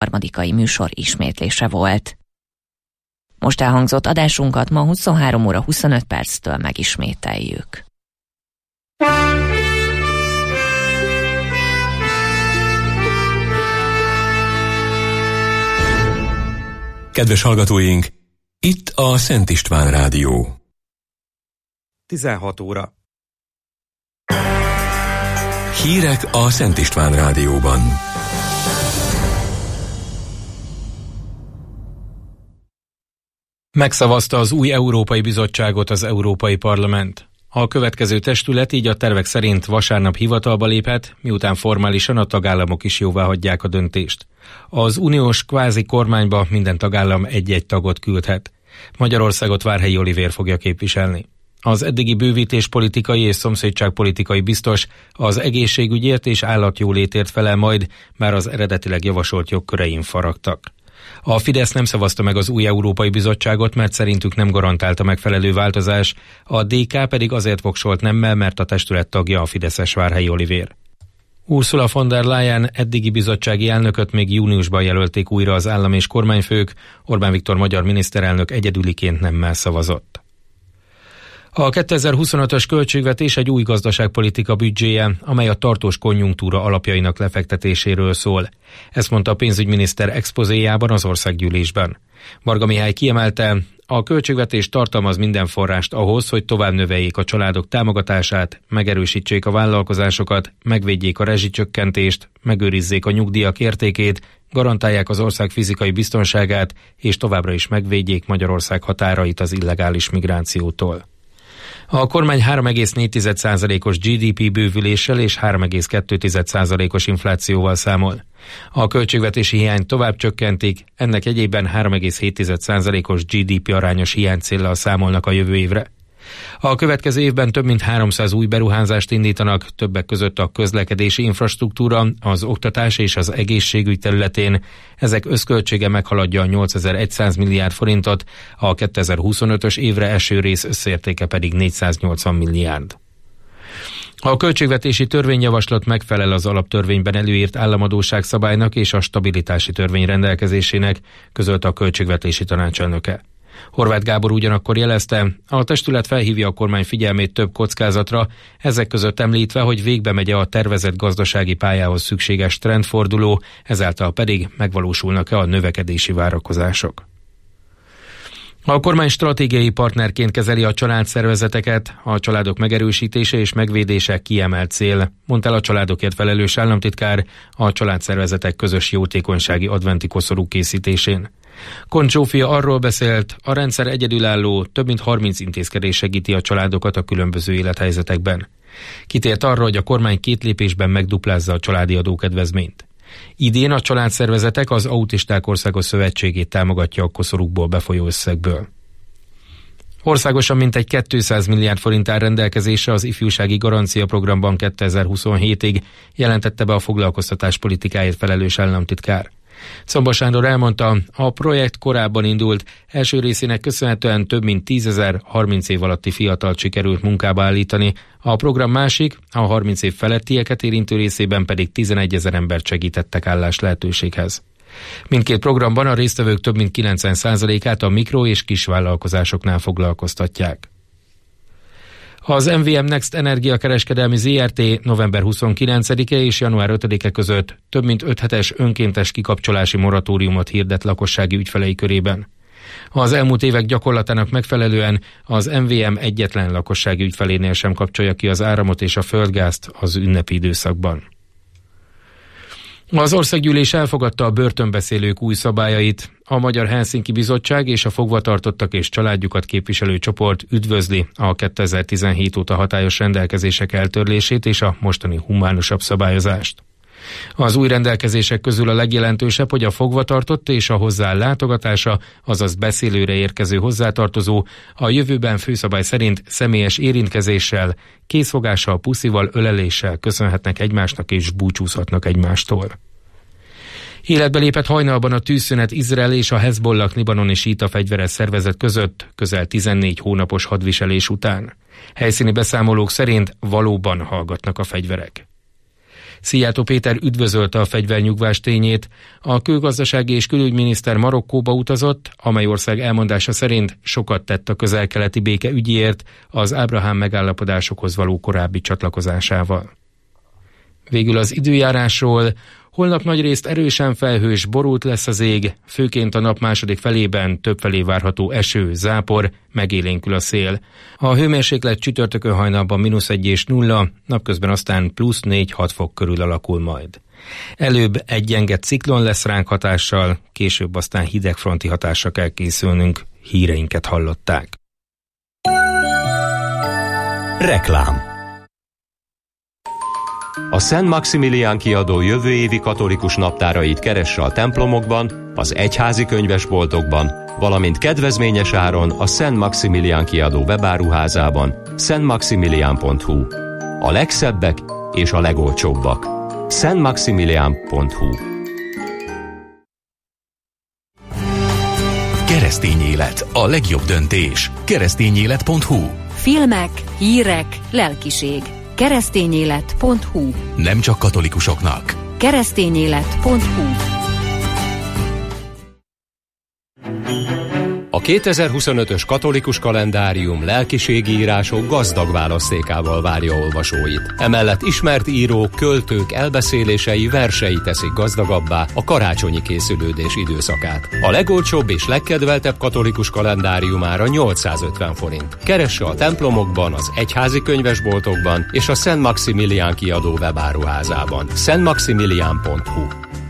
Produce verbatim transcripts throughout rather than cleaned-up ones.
harmadikai műsor ismétlése volt. Most elhangzott adásunkat ma huszonhárom óra huszonöt perctől megismételjük. Kedves hallgatóink, itt a Szent István Rádió. tizenhat óra. Hírek a Szent István Rádióban. Megszavazta az új Európai Bizottságot az Európai Parlament. A következő testület így a tervek szerint vasárnap hivatalba léphet, miután formálisan a tagállamok is jóváhagyják a döntést. Az uniós kvázi kormányba minden tagállam egy-egy tagot küldhet. Magyarországot Várhelyi Olivér fogja képviselni. Az eddigi bővítéspolitikai és szomszédságpolitikai biztos az egészségügyért és állatjólétért felel majd, bár az eredetileg javasolt jogkörein faragtak. A Fidesz nem szavazta meg az új Európai Bizottságot, mert szerintük nem garantálta megfelelő változás, a dé ká pedig azért voksolt nemmel, mert a testület tagja a fideszes Várhelyi Olivér. Ursula von der Leyen eddigi bizottsági elnököt még júniusban jelölték újra az állam és kormányfők, Orbán Viktor magyar miniszterelnök egyedüliként nemmel szavazott. A kétezer-huszonötös költségvetés egy új gazdaságpolitika büdzséje, amely a tartós konjunktúra alapjainak lefektetéséről szól. Ezt mondta a pénzügyminiszter expozéjában az országgyűlésben. Varga Mihály kiemelte, a költségvetés tartalmaz minden forrást ahhoz, hogy tovább növeljék a családok támogatását, megerősítsék a vállalkozásokat, megvédjék a rezsicsökkentést, megőrizzék a nyugdíjak értékét, garantálják az ország fizikai biztonságát, és továbbra is megvédjék Magyarország határait az illegális migrációtól. A kormány három egész négy százalékos gé dé pé bővüléssel és három egész kettő százalékos inflációval számol. A költségvetési hiányt tovább csökkentik, ennek egyében három egész hét százalékos gé dé pé arányos hiánycéllal számolnak a jövő évre. A következő évben több mint háromszáz új beruházást indítanak, többek között a közlekedési infrastruktúra, az oktatás és az egészségügy területén. Ezek összköltsége meghaladja a nyolcezer-száz milliárd forintot, a kétezer-huszonötös évre eső rész összértéke pedig négyszáznyolcvan milliárd. A költségvetési törvényjavaslat megfelel az alaptörvényben előírt államadósság szabálynak és a stabilitási törvény rendelkezésének, közölte a költségvetési tanácselnöke. Horváth Gábor ugyanakkor jelezte, a testület felhívja a kormány figyelmét több kockázatra, ezek között említve, hogy végbe megy a tervezett gazdasági pályához szükséges trendforduló, ezáltal pedig megvalósulnak-e a növekedési várakozások. A kormány stratégiai partnerként kezeli a családszervezeteket, a családok megerősítése és megvédése kiemelt cél, mondta el a családokért felelős államtitkár a családszervezetek közös jótékonysági adventi koszorú készítésén. Koncz Zsófia arról beszélt, a rendszer egyedülálló, több mint harminc intézkedés segíti a családokat a különböző élethelyzetekben. Kitért arra, hogy a kormány két lépésben megduplázza a családi adókedvezményt. Idén a családszervezetek az Autisták Országos Szövetségét támogatja a koszorúkból befolyó összegből. Országosan mintegy kétszáz milliárd forint áll rendelkezésre az ifjúsági garancia programban kétezer-huszonhétig, jelentette be a foglalkoztatás politikáért felelős államtitkár. Szomba Sándor elmondta, a projekt korábban indult, első részének köszönhetően több mint tízezer harminc év alatti fiatalt sikerült munkába állítani, a program másik, a harminc év felettieket érintő részében pedig tizenegyezer embert segítettek állás lehetőséghez. Mindkét programban a résztvevők több mint kilencven százalékát a mikro- és kisvállalkozásoknál foglalkoztatják. Az em vé em Next Energiakereskedelmi zé er té november huszonkilencedike és január ötödike között több mint öt hetes önkéntes kikapcsolási moratóriumot hirdet lakossági ügyfelei körében. Az elmúlt évek gyakorlatának megfelelően az em vé em egyetlen lakossági ügyfelénél sem kapcsolja ki az áramot és a földgázt az ünnepi időszakban. Az országgyűlés elfogadta a börtönbeszélők új szabályait. A Magyar Helsinki Bizottság és a fogvatartottak és családjukat képviselő csoport üdvözli a kétezer-tizenhét óta hatályos rendelkezések eltörlését és a mostani humánusabb szabályozást. Az új rendelkezések közül a legjelentősebb, hogy a fogvatartott és a hozzá látogatása, azaz beszélőre érkező hozzátartozó a jövőben főszabály szerint személyes érintkezéssel, készfogással, puszival, öleléssel köszönhetnek egymásnak és búcsúzhatnak egymástól. Életbe lépett hajnalban a tűzszünet Izrael és a Hezbollah libanoni síta fegyveres szervezet között közel tizennégy hónapos hadviselés után. Helyszíni beszámolók szerint valóban hallgatnak a fegyverek. Szijjártó Péter üdvözölte a fegyvernyugvás tényét. A külgazdasági és külügyminiszter Marokkóba utazott, amely ország elmondása szerint sokat tett a közel-keleti béke ügyéért az Ábrahám megállapodásokhoz való korábbi csatlakozásával. Végül az időjárásról. Holnap nagyrészt erősen felhős, borult lesz az ég, főként a nap második felében többfelé várható eső, zápor, megélénkül a szél. A hőmérséklet csütörtökön hajnalban mínusz egy és nulla, napközben aztán plusz négy-hat fok körül alakul majd. Előbb egy gyenge ciklon lesz ránk hatással, később aztán hidegfronti hatásra kell készülnünk. Híreinket hallották. Reklám. A Szent Maximilián kiadó jövő évi katolikus naptárait keresse a templomokban, az egyházi könyvesboltokban, valamint kedvezményes áron a Szent Maximilián kiadó webáruházában, szent maximilián pont hu. A legszebbek és a legolcsóbbak. szent maximilián pont hu. Keresztény élet, a legjobb döntés. keresztényélet pont hu. Filmek, hírek, lelkiség. keresztényélet pont hu. Nem csak katolikusoknak. keresztényélet pont hu. A kétezer-huszonötös katolikus kalendárium lelkiségi írások gazdag választékával várja olvasóit. Emellett ismert írók, költők elbeszélései, versei teszik gazdagabbá a karácsonyi készülődés időszakát. A legolcsóbb és legkedveltebb katolikus kalendáriumára nyolcszázötven forint. Keresse a templomokban, az egyházi könyvesboltokban és a Szent Maximilián kiadó webáruházában. szent maximilián pont hu.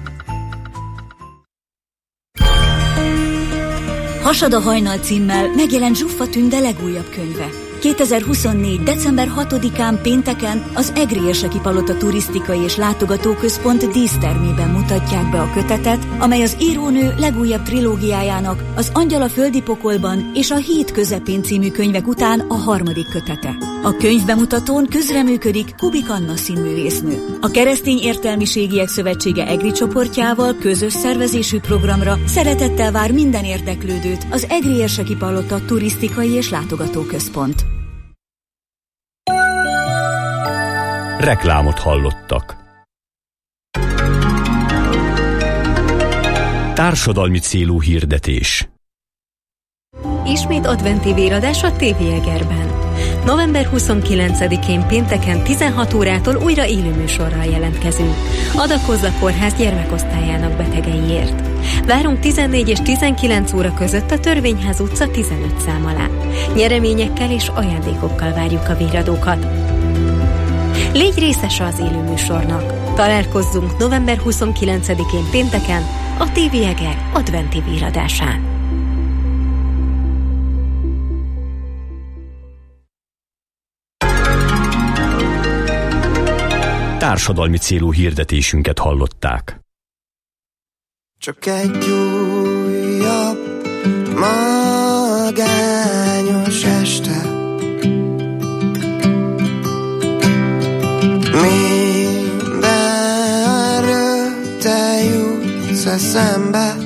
Hasad a hajnal címmel megjelent Zsuffa Tünde legújabb könyve. kétezer-huszonnégy. december hatodikán pénteken az Egrieseki Palota Turisztikai és Látogatóközpont dísztermében mutatják be a kötetet, amely az írónő legújabb trilógiájának, az Angyal a földi pokolban és a Híd közepén című könyvek után a harmadik kötete. A könyvbemutatón közreműködik Kubik Anna színművésznő. A Keresztény Értelmiségiek Szövetsége Egri csoportjával közös szervezésű programra szeretettel vár minden érdeklődőt az Egrieseki Palota Turisztikai és Látogatóközpont. Reklámot hallottak. Társadalmi célú hirdetés. Ismét adventi véradás a té vé Egerben. november huszonkilencedikén pénteken tizenhat órától újra élőműsorral jelentkezünk. Adakozz a kórház gyermekosztályának betegeiért. Várunk tizennégy és tizenkilenc óra között a Törvényház utca tizenöt szám alá. Nyereményekkel és ajándékokkal várjuk a véradókat. Légy részese az élőműsornak. Találkozzunk november huszonkilencedikén pénteken a té vé Eger adventi véradásán. Társadalmi célú hirdetésünket hallották. Csak egy újabb magányos este, mindenről te jutsz eszembe.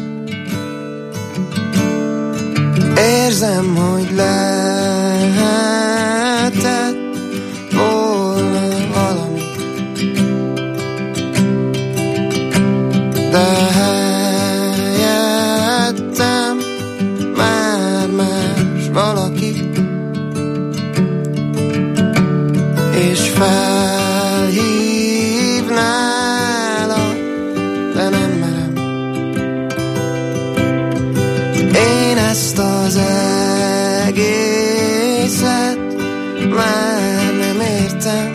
Érzem, hogy lehetett volna valami, de helyettem már más valaki, és felhívnálak, de nem merem. Én ezt az egészet már nem értem,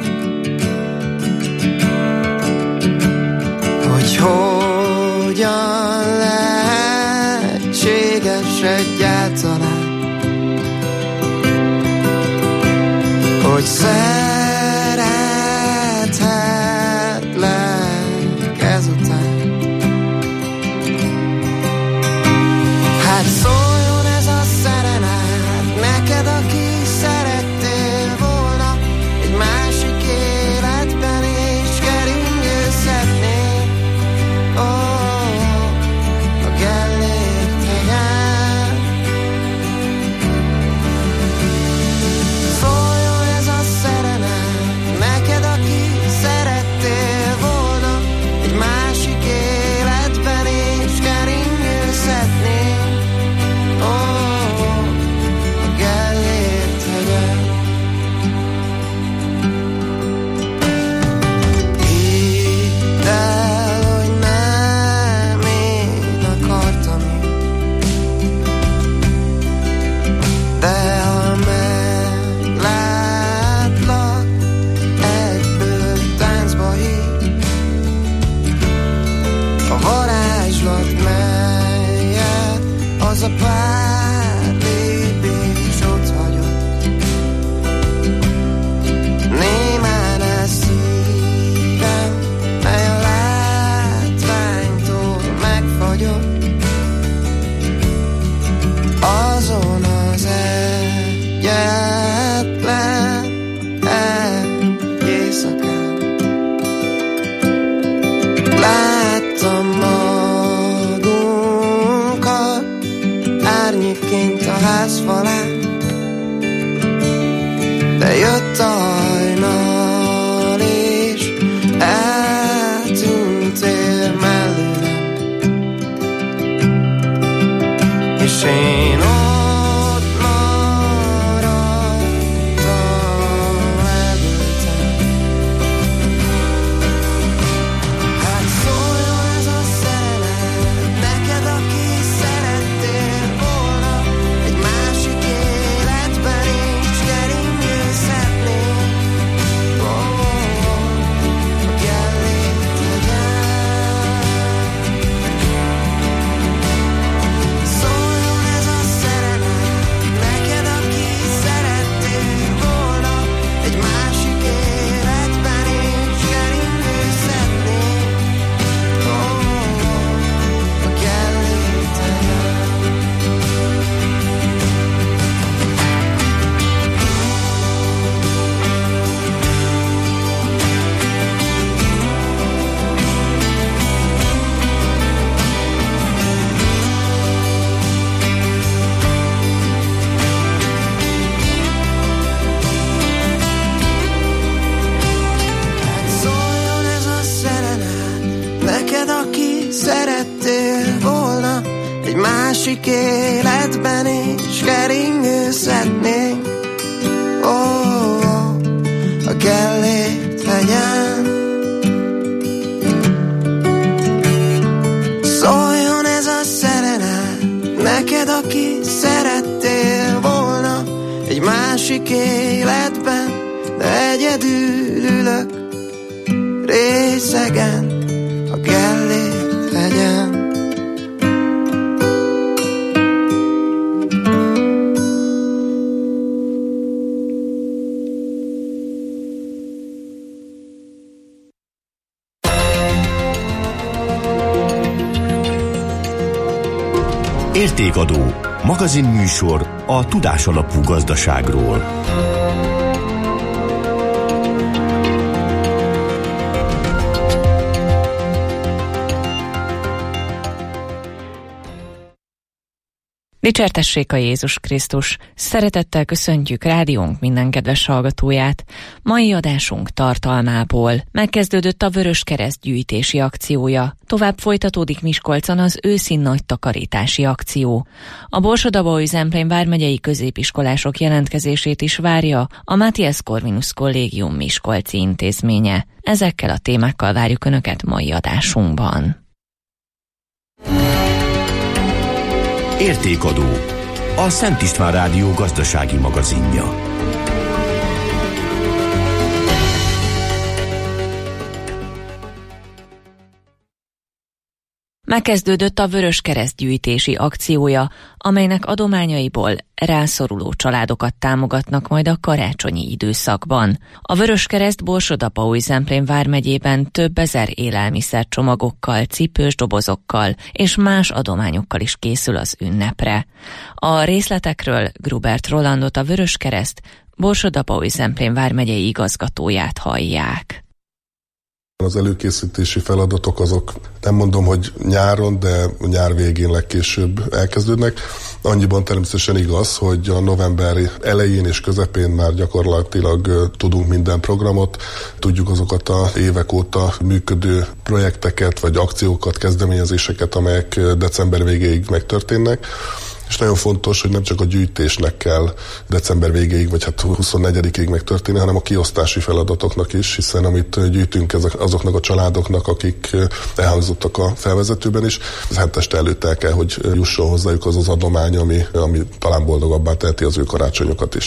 hogy hogyan lehetséges egyáltalán, hogy szerethetlek ezután. Hát szóljon ez a szerenát neked, aki szerettél volna egy másik életben, és keringőzhetnél, ó, a Gellért hegyen. Szóljon ez a szerenát az a pár lépés ott hagyott. Némán a szívem, mely a látványtól megfagyott. Azon az egyetlen egy éjszakán láttam magunkat árnyékként a ház falán, de jött a hajnal és eltűntél mellőlem, és én ott maradtam elültem. Hát szóljon ez a szerelem neked, aki szerettél volna egy másik életben is keringőzhetnél. Oh, oh, oh, hogy elég legyen. Szóljon ez a szerelem neked, aki szerettél volna egy másik életben is keringőzhetnél. Oh, oh, oh, hogy elég legyen. Hát szóljon ez a szerelem neked, aki szerettél volna egy másik életben is keringőzhetnénk. Oh, oh, oh, a kellét legyen. Szóljon ez a szerelem neked, aki szerettél volna egy másik életben, de egyedül ülök részegen, a kellét legyen. Értékadó, magazinműsor a tudásalapú gazdaságról. Dicsértessék a Jézus Krisztus! Szeretettel köszöntjük rádiónk minden kedves hallgatóját. Mai adásunk tartalmából megkezdődött a Vöröskereszt gyűjtési akciója, tovább folytatódik Miskolcon az őszi nagy takarítási akció. A Borsod-Abaúj-Zemplén vármegyei középiskolások jelentkezését is várja a Matthias Corvinus Kollégium miskolci intézménye. Ezekkel a témákkal várjuk Önöket mai adásunkban. Értékadó, a Szent István Rádió gazdasági magazinja. Megkezdődött a Vöröskereszt gyűjtési akciója, amelynek adományaiból rászoruló családokat támogatnak majd a karácsonyi időszakban. A Vöröskereszt Borsod-Abaúj-Zemplén vármegyében több ezer élelmiszercsomagokkal, cipős dobozokkal és más adományokkal is készül az ünnepre. A részletekről Grubert Rolandot, a Vöröskereszt Borsod-Abaúj-Zemplén vármegyei igazgatóját hallják. Az előkészítési feladatok azok nem mondom, hogy nyáron, de nyár végén legkésőbb elkezdődnek. Annyiban természetesen igaz, hogy a november elején és közepén már gyakorlatilag tudunk minden programot, tudjuk azokat a évek óta működő projekteket, vagy akciókat, kezdeményezéseket, amelyek december végéig megtörténnek. És nagyon fontos, hogy nem csak a gyűjtésnek kell december végéig, vagy hát huszonnegyedikéig megtörténni, hanem a kiosztási feladatoknak is, hiszen amit gyűjtünk ezek, azoknak a családoknak, akik elhangzottak a felvezetőben is, az heteste előtt el kell, hogy jusson hozzájuk az az adomány, ami, ami talán boldogabbá teheti az ő karácsonyokat is.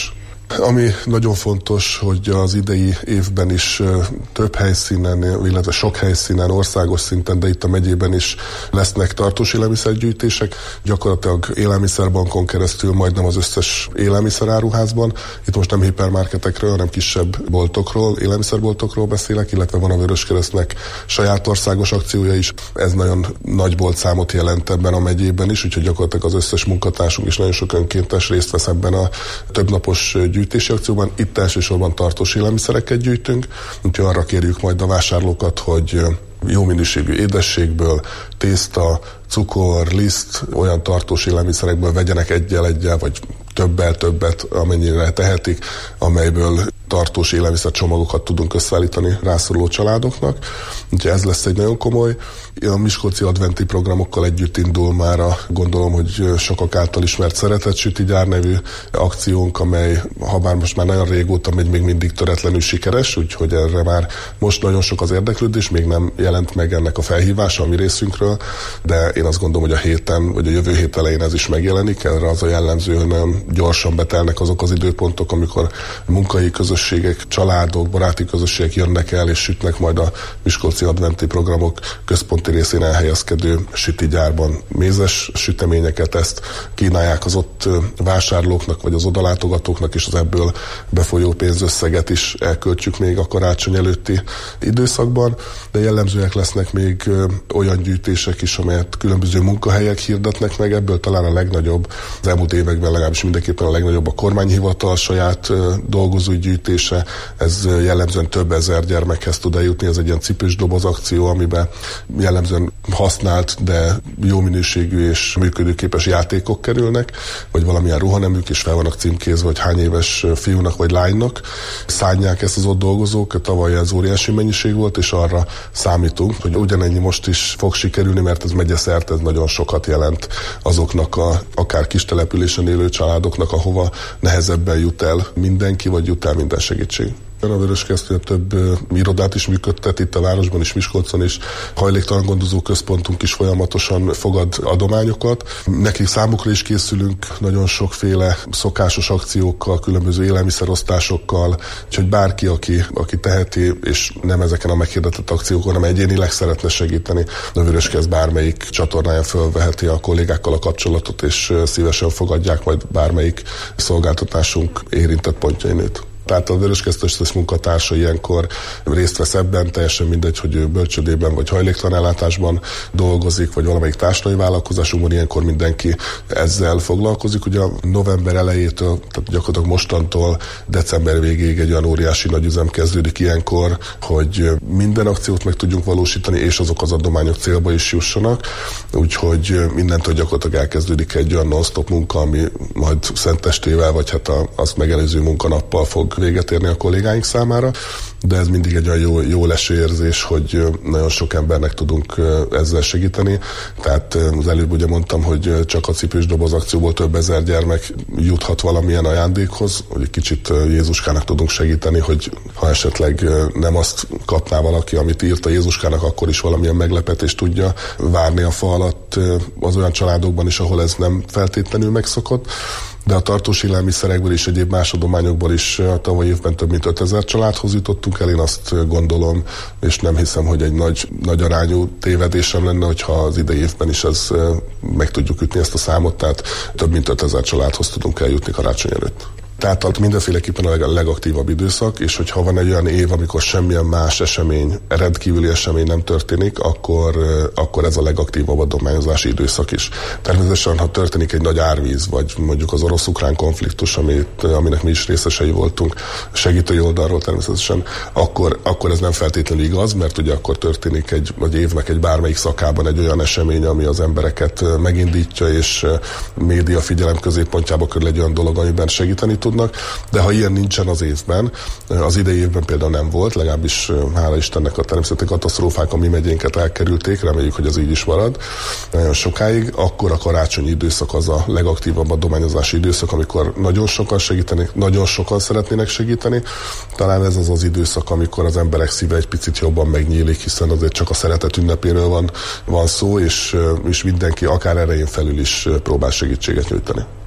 Ami nagyon fontos, hogy az idei évben is több helyszínen, illetve sok helyszínen, országos szinten, de itt a megyében is lesznek tartós élelmiszergyűjtések. Gyakorlatilag élelmiszerbankon keresztül majdnem az összes élelmiszeráruházban. Itt most nem hipermarketekről, hanem kisebb boltokról, élelmiszerboltokról beszélek, illetve van a Vöröskeresztnek saját országos akciója is. Ez nagyon nagy boltszámot jelent ebben a megyében is, úgyhogy gyakorlatilag az összes munkatársunk is nagyon sok önkéntes részt vesz ebben a többnapos gyűjtési akcióban. Itt elsősorban tartós élelmiszereket gyűjtünk, úgyhogy arra kérjük majd a vásárlókat, hogy jó minőségű édességből, tészta, cukor, liszt, olyan tartós élelmiszerekből vegyenek egyel-egyel, vagy többel többet, amennyire tehetik, amelyből tartós élelmiszercsomagokat tudunk összeállítani rászoruló családoknak. Úgyhogy ez lesz egy nagyon komoly. A miskolci adventi programokkal együtt indul már a, gondolom, hogy sokak által ismert Szeretett Süti Gyár nevű akciónk, amely, ha bár most már nagyon régóta megy, még mindig töretlenül sikeres, úgyhogy erre már most nagyon sok az érdeklődés, még nem jelent meg ennek a felhívása a mi részünkről, de én azt gondolom, hogy a héten, vagy a jövő hét elején ez is megjelenik. Erre az a jellemző, hogy nagyon gyorsan betelnek azok az időpontok, amikor munkai közösségek, családok, baráti közösségek jönnek el, és sütnek majd a miskolci adventi programok központi részén elhelyezkedő süti gyárban mézes süteményeket. Ezt kínálják az ott vásárlóknak, vagy az odalátogatóknak, és az ebből befolyó pénzösszeget is elköltjük még a karácsony előtti időszakban, de jellemzőek lesznek még olyan gyűjtések is, amelyet különböző munkahelyek hirdetnek meg. Ebből talán a legnagyobb, az elmúlt években legalábbis mindenképpen a legnagyobb a kormányhivatal saját dolgozói gyűjtése. Ez jellemzően több ezer gyermekhez tud eljutni. Ez egy ilyen cipős doboz akció, amiben jellemzően használt, de jó minőségű és működőképes játékok kerülnek, vagy valamilyen ruhaneműk is fel vannak címkézve, hogy hány éves fiúnak vagy lánynak szánják ezt az ott dolgozók. Tavaly ez óriási mennyiség volt, és arra számítunk, hogy ugyanennyi most is fog sikerülni, mert ez megyeszerte, ez nagyon sokat jelent azoknak a akár kis településen élő családoknak, ahova nehezebben jut el mindenki, vagy jut el minden segítség. A Vöröskereszt több uh, irodát is működtet, itt a városban is, Miskolcon is, hajléktalan gondozó központunk is folyamatosan fogad adományokat. Nekik számukra is készülünk nagyon sokféle szokásos akciókkal, különböző élelmiszerosztásokkal, úgyhogy bárki, aki, aki teheti, és nem ezeken a meghirdetett akciókon, hanem egyénileg szeretne segíteni, a Vöröskereszt bármelyik csatornáján fölveheti a kollégákkal a kapcsolatot, és szívesen fogadják majd bármelyik szolgáltatásunk érintett pontjainét. Tehát a Vöröskeresztes munkatársa ilyenkor részt vesz ebben, teljesen mindegy, hogy ő bölcsődében vagy hajléktalan ellátásban dolgozik, vagy valamelyik társadalmi vállalkozásunkban, ilyenkor mindenki ezzel foglalkozik. Ugye a november elejétől, tehát gyakorlatilag mostantól december végéig egy olyan óriási nagy üzem kezdődik ilyenkor, hogy minden akciót meg tudjunk valósítani, és azok az adományok célba is jussanak. Úgyhogy mindentől gyakorlatilag elkezdődik egy olyan non-stop munka, ami majd szentestével, vagy hát a, azt megelőző munkanappal fog véget érni a kollégáink számára, de ez mindig egy olyan jó, jó lesőérzés, hogy nagyon sok embernek tudunk ezzel segíteni. Tehát az előbb ugye mondtam, hogy csak a cipős doboz akcióból több ezer gyermek juthat valamilyen ajándékhoz, hogy egy kicsit Jézuskának tudunk segíteni, hogy ha esetleg nem azt kapná valaki, amit írt a Jézuskának, akkor is valamilyen meglepetést tudja várni a fa alatt az olyan családokban is, ahol ez nem feltétlenül megszokott. De a tartós élelmiszerekből és egyéb más adományokból is a tavalyi évben több mint ötezer családhoz jutottunk el. Én azt gondolom, és nem hiszem, hogy egy nagy, nagy arányú tévedésem lenne, hogyha az idei évben is ez, meg tudjuk ütni ezt a számot, tehát több mint ötezer családhoz tudunk eljutni karácsony előtt. Tehát mindenféleképpen a legaktívabb időszak, és hogyha van egy olyan év, amikor semmilyen más esemény, rendkívüli esemény nem történik, akkor, akkor ez a legaktívabb adományozási időszak is. Természetesen, ha történik egy nagy árvíz, vagy mondjuk az orosz-ukrán konfliktus, amit, aminek mi is részesei voltunk, segítői oldalról természetesen, akkor, akkor ez nem feltétlenül igaz, mert ugye akkor történik egy, egy évnek egy bármelyik szakában egy olyan esemény, ami az embereket megindítja, és média figyelem középpontjába kerül egy olyan dolog, amiben segíteni tudnak, de ha ilyen nincsen az évben, az idei évben például nem volt, legalábbis hála Istennek a természeti katasztrófák a mi megyénket elkerülték, reméljük, hogy az így is marad nagyon sokáig, akkor a karácsonyi időszak az a legaktívabb adományozási időszak, amikor nagyon sokan segítenek, nagyon sokan szeretnének segíteni. Talán ez az az időszak, amikor az emberek szíve egy picit jobban megnyílik, hiszen azért csak a szeretet ünnepéről van, van szó, és, és mindenki akár erején felül is próbál segítséget nyújtani.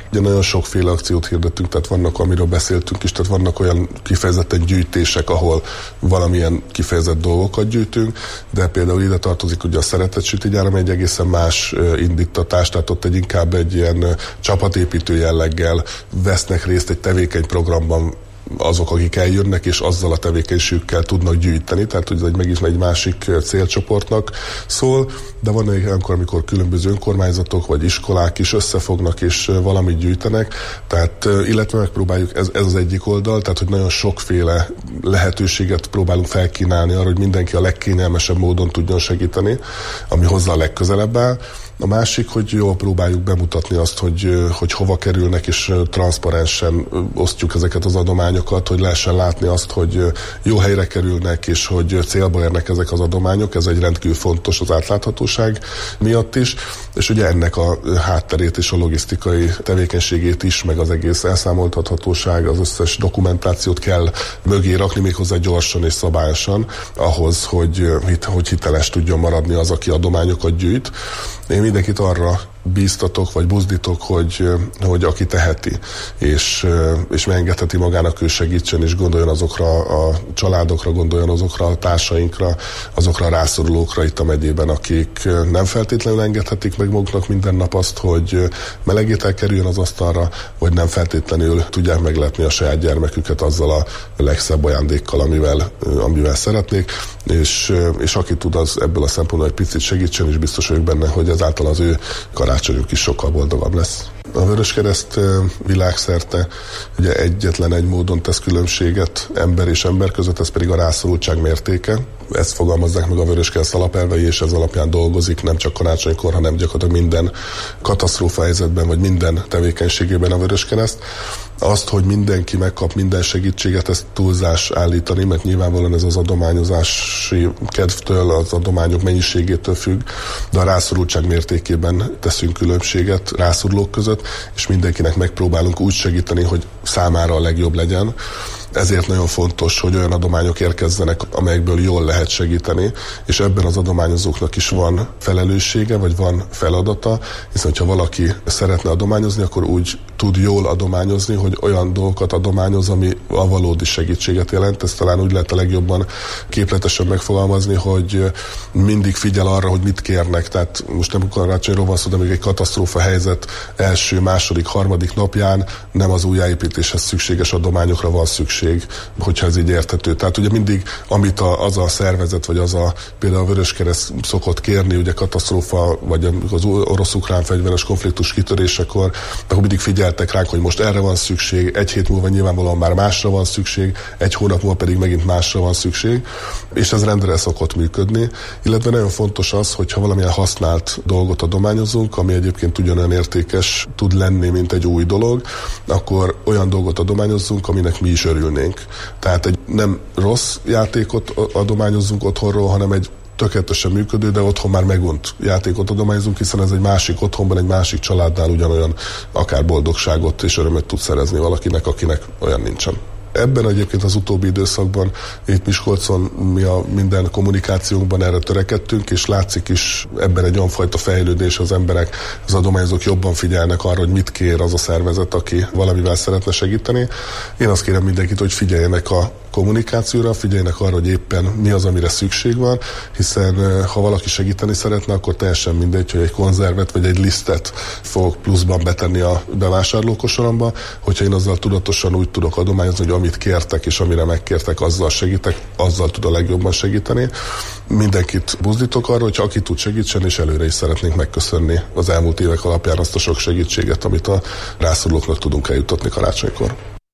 Ugye nagyon sokféle akciót hirdettünk, tehát vannak, amiről beszéltünk is, tehát vannak olyan kifejezetten gyűjtések, ahol valamilyen kifejezett dolgokat gyűjtünk, de például ide tartozik ugye a Szeretetsüti gyár, ami egy egészen más indítatás, tehát ott egy inkább egy ilyen csapatépítő jelleggel vesznek részt egy tevékeny programban azok, akik eljönnek, és azzal a tevékenységükkel tudnak gyűjteni, tehát hogy ez egy megint egy másik célcsoportnak szól, de van olyankor, amikor különböző önkormányzatok vagy iskolák is összefognak és valamit gyűjtenek, tehát illetve megpróbáljuk, ez, ez az egyik oldal, tehát hogy nagyon sokféle lehetőséget próbálunk felkínálni arra, hogy mindenki a legkényelmesebb módon tudjon segíteni, ami hozzá a legközelebb áll. A másik, hogy jól próbáljuk bemutatni azt, hogy, hogy hova kerülnek, és transzparensen osztjuk ezeket az adományokat, hogy lehessen látni azt, hogy jó helyre kerülnek, és hogy célba érnek ezek az adományok. Ez egy rendkívül fontos az átláthatóság miatt is, és ugye ennek a hátterét és a logisztikai tevékenységét is, meg az egész elszámoltathatóság, az összes dokumentációt kell mögé rakni, méghozzá gyorsan és szabályosan, ahhoz, hogy, hogy hiteles tudjon maradni az, aki adományokat gyűjt. Én mindenkit arra bíztatok, vagy buzdítok, hogy, hogy aki teheti, és, és megengedheti magának, ő segítsen, és gondoljon azokra a családokra, gondoljon azokra a társainkra, azokra a rászorulókra itt a megyében, akik nem feltétlenül engedhetik meg maguknak minden nap azt, hogy melegétel kerüljön az asztalra, vagy nem feltétlenül tudják meglepni a saját gyermeküket azzal a legszebb ajándékkal, amivel, amivel szeretnék, és, és aki tud, az ebből a szempontból egy picit segítsen, és biztos vagyok benne, hogy ezáltal az ő karácsonyuk is sokkal boldogabb lesz. A Vöröskereszt világszerte ugye egyetlen egy módon tesz különbséget ember és ember között, ez pedig a rászorultság mértéke. Ezt fogalmazzák meg a Vöröskereszt alapelvei, és ez alapján dolgozik nem csak karácsonykor, hanem gyakorlatilag minden katasztrófa helyzetben, vagy minden tevékenységében a Vöröskereszt. Azt, hogy mindenki megkap minden segítséget, ezt túlzás állítani, mert nyilvánvalóan ez az adományozási kedvtől, az adományok mennyiségétől függ, de a rászorultság mértékében teszünk különbséget rászorulók között, és mindenkinek megpróbálunk úgy segíteni, hogy számára a legjobb legyen. Ezért nagyon fontos, hogy olyan adományok érkezzenek, amelyekből jól lehet segíteni, és ebben az adományozóknak is van felelőssége, vagy van feladata, hiszen ha valaki szeretne adományozni, akkor úgy tud jól adományozni, hogy olyan dolgokat adományoz, ami a valódi segítséget jelent. Ezt talán úgy lehet a legjobban képletesen megfogalmazni, hogy mindig figyel arra, hogy mit kérnek. Tehát most nem karácsonyról van szó, de még egy katasztrófa helyzet első, második, harmadik napján nem az újjáépítéshez szükséges adományokra van szükség, hogyha ez így érthető. Tehát ugye mindig, amit a, az a szervezet, vagy az a például a Vöröskereszt szokott kérni, ugye katasztrófa, vagy az orosz-ukrán fegyveres konfliktus kitörésekor, akkor mindig figyeltek ránk, hogy most erre van szükség, egy hét múlva nyilvánvalóan már másra van szükség, egy hónap múlva pedig megint másra van szükség, és ez rendre szokott működni. Illetve nagyon fontos az, hogyha valamilyen használt dolgot adományozunk, ami egyébként ugyanolyan értékes tud lenni, mint egy új dolog, akkor olyan dolgot adományozzunk, aminek mi is örülnénk. Tehát egy nem rossz játékot adományozzunk otthonról, hanem egy tökéletesen működő, de otthon már megunt játékot adományozunk, hiszen ez egy másik otthonban, egy másik családnál ugyanolyan akár boldogságot és örömet tud szerezni valakinek, akinek olyan nincsen. Ebben egyébként az utóbbi időszakban itt Miskolcon mi a minden kommunikációnkban erre törekedtünk, és látszik is ebben egy olyanfajta fejlődés, az emberek, az adományozók jobban figyelnek arra, hogy mit kér az a szervezet, aki valamivel szeretne segíteni. Én azt kérem mindenkit, hogy figyeljenek a kommunikációra, figyeljenek arra, hogy éppen mi az, amire szükség van, hiszen ha valaki segíteni szeretne, akkor teljesen mindegy, hogy egy konzervet vagy egy lisztet fog pluszban betenni a bevásárlókosoromba, hogyha én azzal tudatosan úgy tudok adományozni, hogy amit kértek és amire megkértek, azzal segítek, azzal tud a legjobban segíteni. Mindenkit buzdítok arra, hogy aki tud segítsen, és előre is szeretnénk megköszönni az elmúlt évek alapján azt a sok segítséget, amit a rászorulóknak tudunk eljutatni karácsonykor.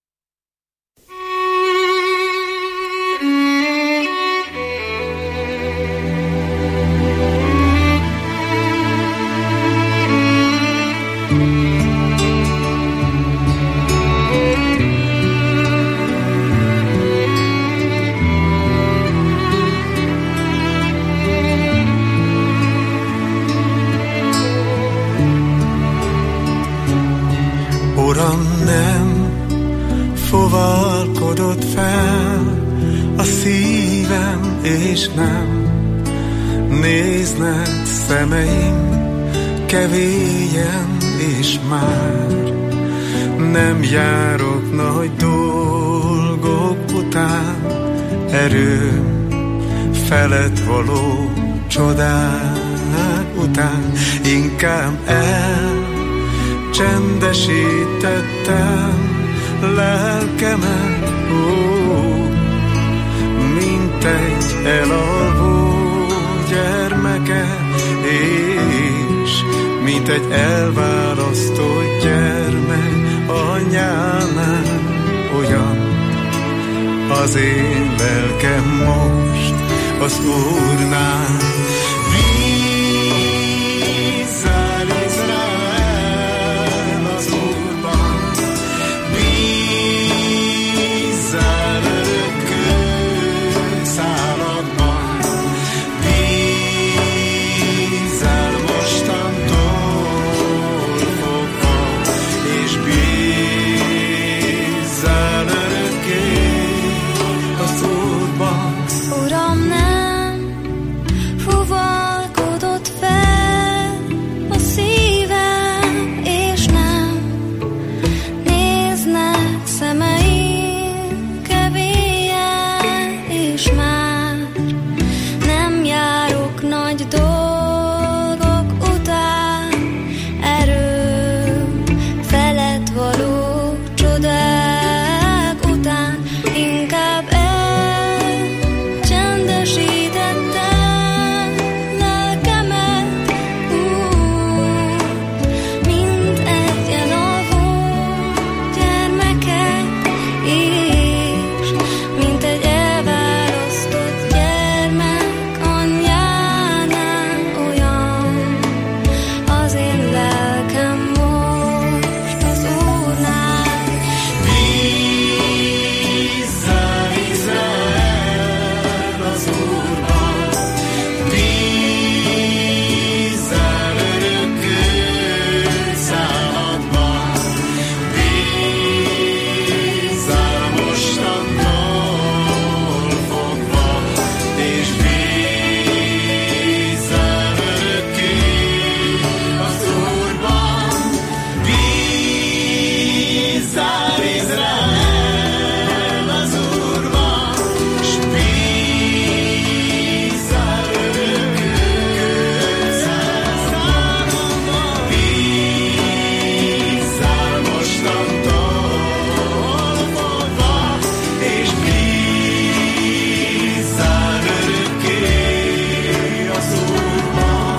Uram, nem fogalkodott fel a szívem, és nem néznek szemeim kevélyen, és már nem járok nagy dolgok után, erőm felett való csodák után, inkább elcsendesítettem lelkemet, ó, mint egy elalvó gyermeke, és mint egy elválasztott gyermek anyánál, olyan az én lelkem most az Úrnál. Bízzál Izrael az Úrban, bízzál örökkő száladban, bízzál mostantól fogva, és bízzál örökké az Úrban. Uram, nem fuvalkodott fel a szívem, és nem néznek szemeim kevélyen, és már nem járok nagy dolgok után, erőm felett való csodák után, inkább csendesítettem lelkemet, Úr, mint egy elalvó gyermeket, és mint egy elválasztott gyermek anyjánál, olyan az én lelkem most az Úrnál. Bízzál Izrael az Úrban, bízzál örökkő száladban, bízzál mostantól fogva, és bízzál örökké az Úrban. Bízzál Izrael az Úrban, s bízzál örökkő száladban, bízzál mostantól fogva, és bízzál örökké az Úrban.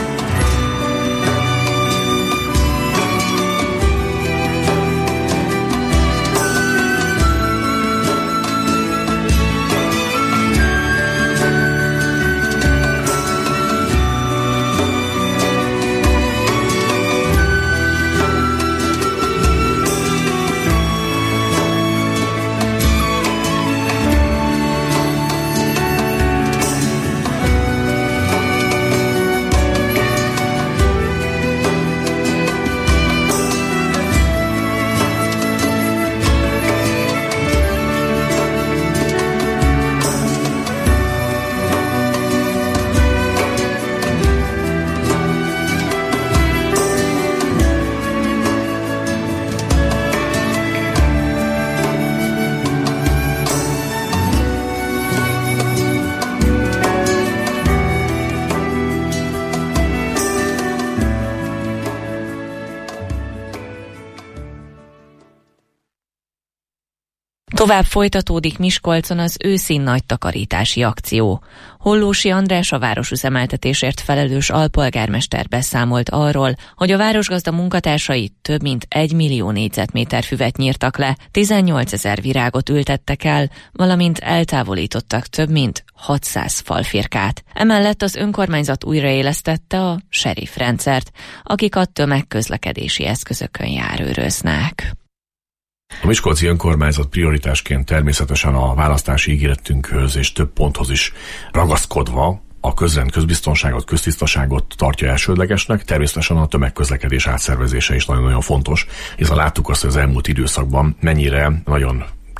Tovább folytatódik Miskolcon az őszi nagy takarítási akció. Hollósi András, a városüzemeltetésért felelős alpolgármester beszámolt arról, hogy a városgazda munkatársai több mint egy millió négyzetméter füvet nyírtak le, tizennyolcezer virágot ültettek el, valamint eltávolítottak több mint hatszáz falfirkát. Emellett az önkormányzat újraélesztette a sheriff rendszert, akik a tömegközlekedési eszközökön járőröznek. A miskolci önkormányzat prioritásként természetesen a választási ígéretünkhöz és több ponthoz is ragaszkodva a közrend, közbiztonságot, köztisztaságot tartja elsődlegesnek. Természetesen a tömegközlekedés átszervezése is nagyon-nagyon fontos, hiszen láttuk azt, hogy az elmúlt időszakban mennyire nagyon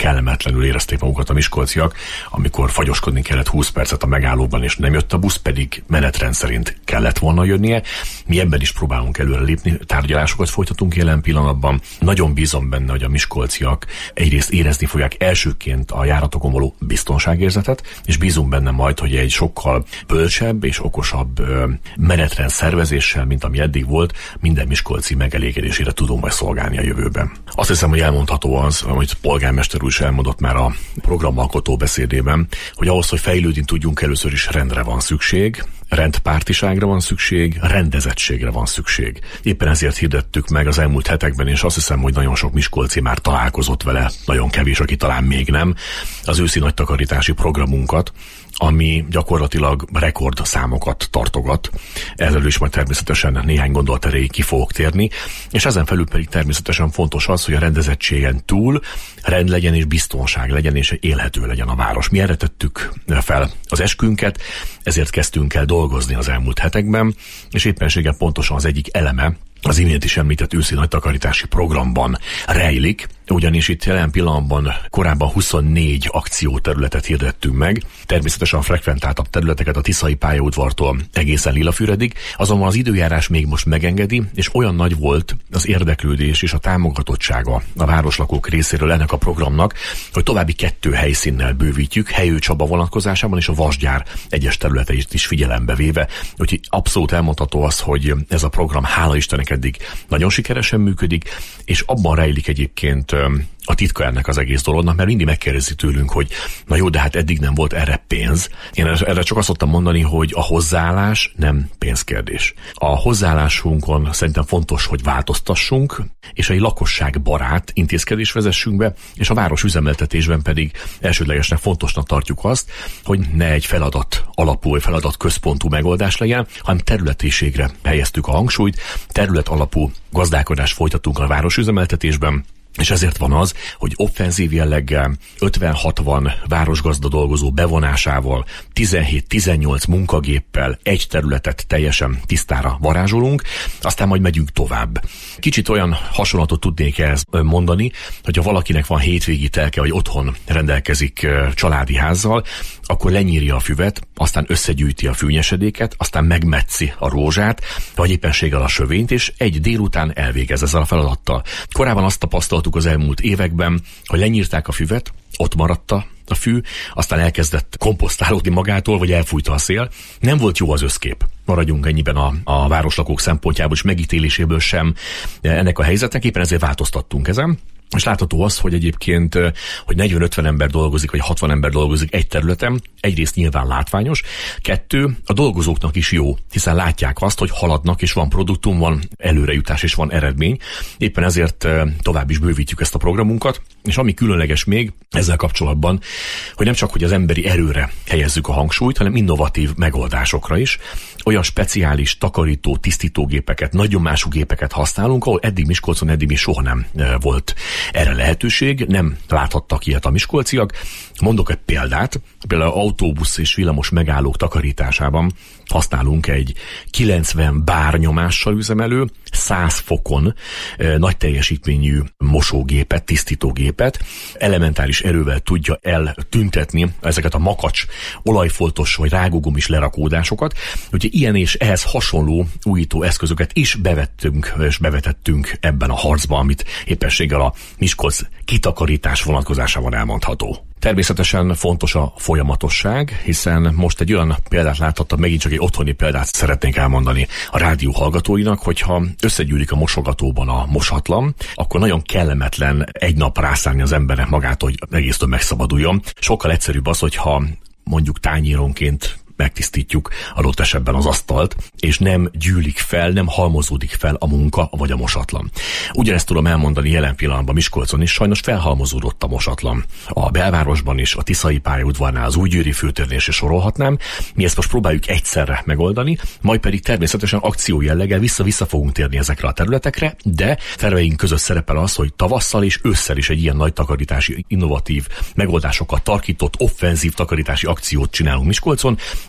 kellemetlenül érezték magukat a miskolciak, amikor fagyoskodni kellett húsz percet a megállóban, és nem jött a busz, pedig menetrend szerint kellett volna jönnie. Mi ebben is próbálunk előrelépni, tárgyalásokat folytatunk jelen pillanatban. Nagyon bízom benne, hogy a miskolciak egyrészt érezni fogják elsőként a járatokon való biztonságérzetet, és bízunk benne majd, hogy egy sokkal bölcsebb és okosabb ö, menetrend szervezéssel, mint ami eddig volt, minden miskolci megelégedésére tudunk majd szolgálni a jövőben. Azt hiszem, hogy elmondható az, amit polgármester úr is elmondott már a programalkotó beszédében, hogy ahhoz, hogy fejlődni tudjunk, először is rendre van szükség, rendpártiságra van szükség, rendezettségre van szükség. Éppen ezért hirdettük meg az elmúlt hetekben, és azt hiszem, hogy nagyon sok miskolci már találkozott vele, nagyon kevés, aki talán még nem, az őszi nagytakarítási programunkat, ami gyakorlatilag rekordszámokat tartogat. Ezzel is majd természetesen néhány gondolat erejéig ki fogok térni, és ezen felül pedig természetesen fontos az, hogy a rendezettségen túl rend legyen és biztonság legyen, és élhető legyen a város. Mi erre tettük fel az eskünket, ezért kezdtünk el dolgozni az elmúlt hetekben, és éppenséggel pontosan az egyik eleme az imént is említett őszi nagytakarítási programban rejlik, ugyanis itt jelen pillanatban korábban huszonnégy akcióterületet hirdettünk meg, természetesen a frekventáltabb területeket a Tiszai pályaudvartól egészen Lilafüredig, azonban az időjárás még most megengedi, és olyan nagy volt az érdeklődés és a támogatottsága a városlakók részéről ennek a programnak, hogy további kettő helyszínnel bővítjük, Helyő Csaba vonatkozásában és a Vasgyár egyes területeit is figyelembe véve, úgyhogy abszolút elmondható az, hogy ez a program hála Istennek eddig nagyon sikeresen működik, és abban rejlik egyébként a titka ennek az egész dolognak, mert mindig megkérdezi tőlünk, hogy na jó, de hát eddig nem volt erre pénz. Én erre csak azt szoktam mondani, hogy a hozzáállás nem pénzkérdés. A hozzáállásunkon szerintem fontos, hogy változtassunk, és egy lakosságbarát intézkedés vezessünk be, és a város üzemeltetésben pedig elsődlegesnek fontosnak tartjuk azt, hogy ne egy feladat alapú, vagy feladat központú megoldás legyen, hanem területiségre helyeztük a hangsúlyt, terület alapú gazdálkodást folytatunk a város üzemeltetésben, és ezért van az, hogy offenzív jelleggel ötven-hatvan városgazda dolgozó bevonásával, tizenhét-tizennyolc munkagéppel egy területet teljesen tisztára varázsolunk, aztán majd megyünk tovább. Kicsit olyan hasonlatot tudnék ehhez mondani, hogyha valakinek van hétvégi telke, vagy otthon rendelkezik családi házzal, akkor lenyírja a füvet, aztán összegyűjti a fűnyesedéket, aztán megmetszi a rózsát, vagy éppenséggel a sövényt, és egy délután elvégez ezzel a feladattal. Korábban azt tapasztaltuk az elmúlt években, hogy lenyírták a füvet, ott maradt a fű, aztán elkezdett komposztálódni magától, vagy elfújta a szél. Nem volt jó az összkép. Maradjunk ennyiben a, a városlakók szempontjából és megítéléséből sem ennek a helyzetnek, éppen ezért változtattunk ezen. És látható az, hogy egyébként, hogy negyven-ötven ember dolgozik, vagy hatvan ember dolgozik egy területen, egyrészt nyilván látványos, kettő, a dolgozóknak is jó, hiszen látják azt, hogy haladnak, és van produktum, van előrejutás, és van eredmény. Éppen ezért tovább is bővítjük ezt a programunkat, és ami különleges még ezzel kapcsolatban, hogy nem csak, hogy az emberi erőre helyezzük a hangsúlyt, hanem innovatív megoldásokra is. Olyan speciális takarító, tisztítógépeket, nagyomású gépeket használunk, ahol eddig Miskolcon eddig még soha nem volt erre lehetőség, nem láthattak ilyet a miskolciak. Mondok egy példát, például autóbusz és villamos megállók takarításában használunk egy kilencven bár nyomással üzemelő, száz fokon e, nagy teljesítményű mosógépet, tisztítógépet, elementáris erővel tudja eltüntetni ezeket a makacs, olajfoltos vagy rágógumis lerakódásokat. Úgyhogy ilyen és ehhez hasonló újító eszközöket is bevettünk és bevetettünk ebben a harcban, amit éppenséggel a Miskolc kitakarítás vonatkozásában elmondható. Természetesen fontos a folyamatosság, hiszen most egy olyan példát láthattam, megint csak egy otthoni példát szeretnék elmondani a rádió hallgatóinak, hogyha összegyűlik a mosogatóban a mosatlan, akkor nagyon kellemetlen egy nap rászállni az embernek magától, hogy egésztől megszabaduljon. Sokkal egyszerűbb az, hogyha mondjuk tányéronként megtisztítjuk adott esetben az asztalt, és nem gyűlik fel, nem halmozódik fel a munka vagy a mosatlan. Ugyanezt tudom elmondani jelen pillanatban Miskolcon is, sajnos felhalmozódott a mosatlan. A belvárosban is, a Tiszai pályaudvarnál, az Újgyőri főtérnél is sorolhatnám. Mi ezt most próbáljuk egyszerre megoldani, majd pedig természetesen akció jelleggel vissza-vissza fogunk térni ezekre a területekre, de terveink között szerepel az, hogy tavasszal és ősszel is egy ilyen nagy takarítási, innovatív megoldásokat tarkított, offenzív takarítási akciót csinálunk Miskolcon,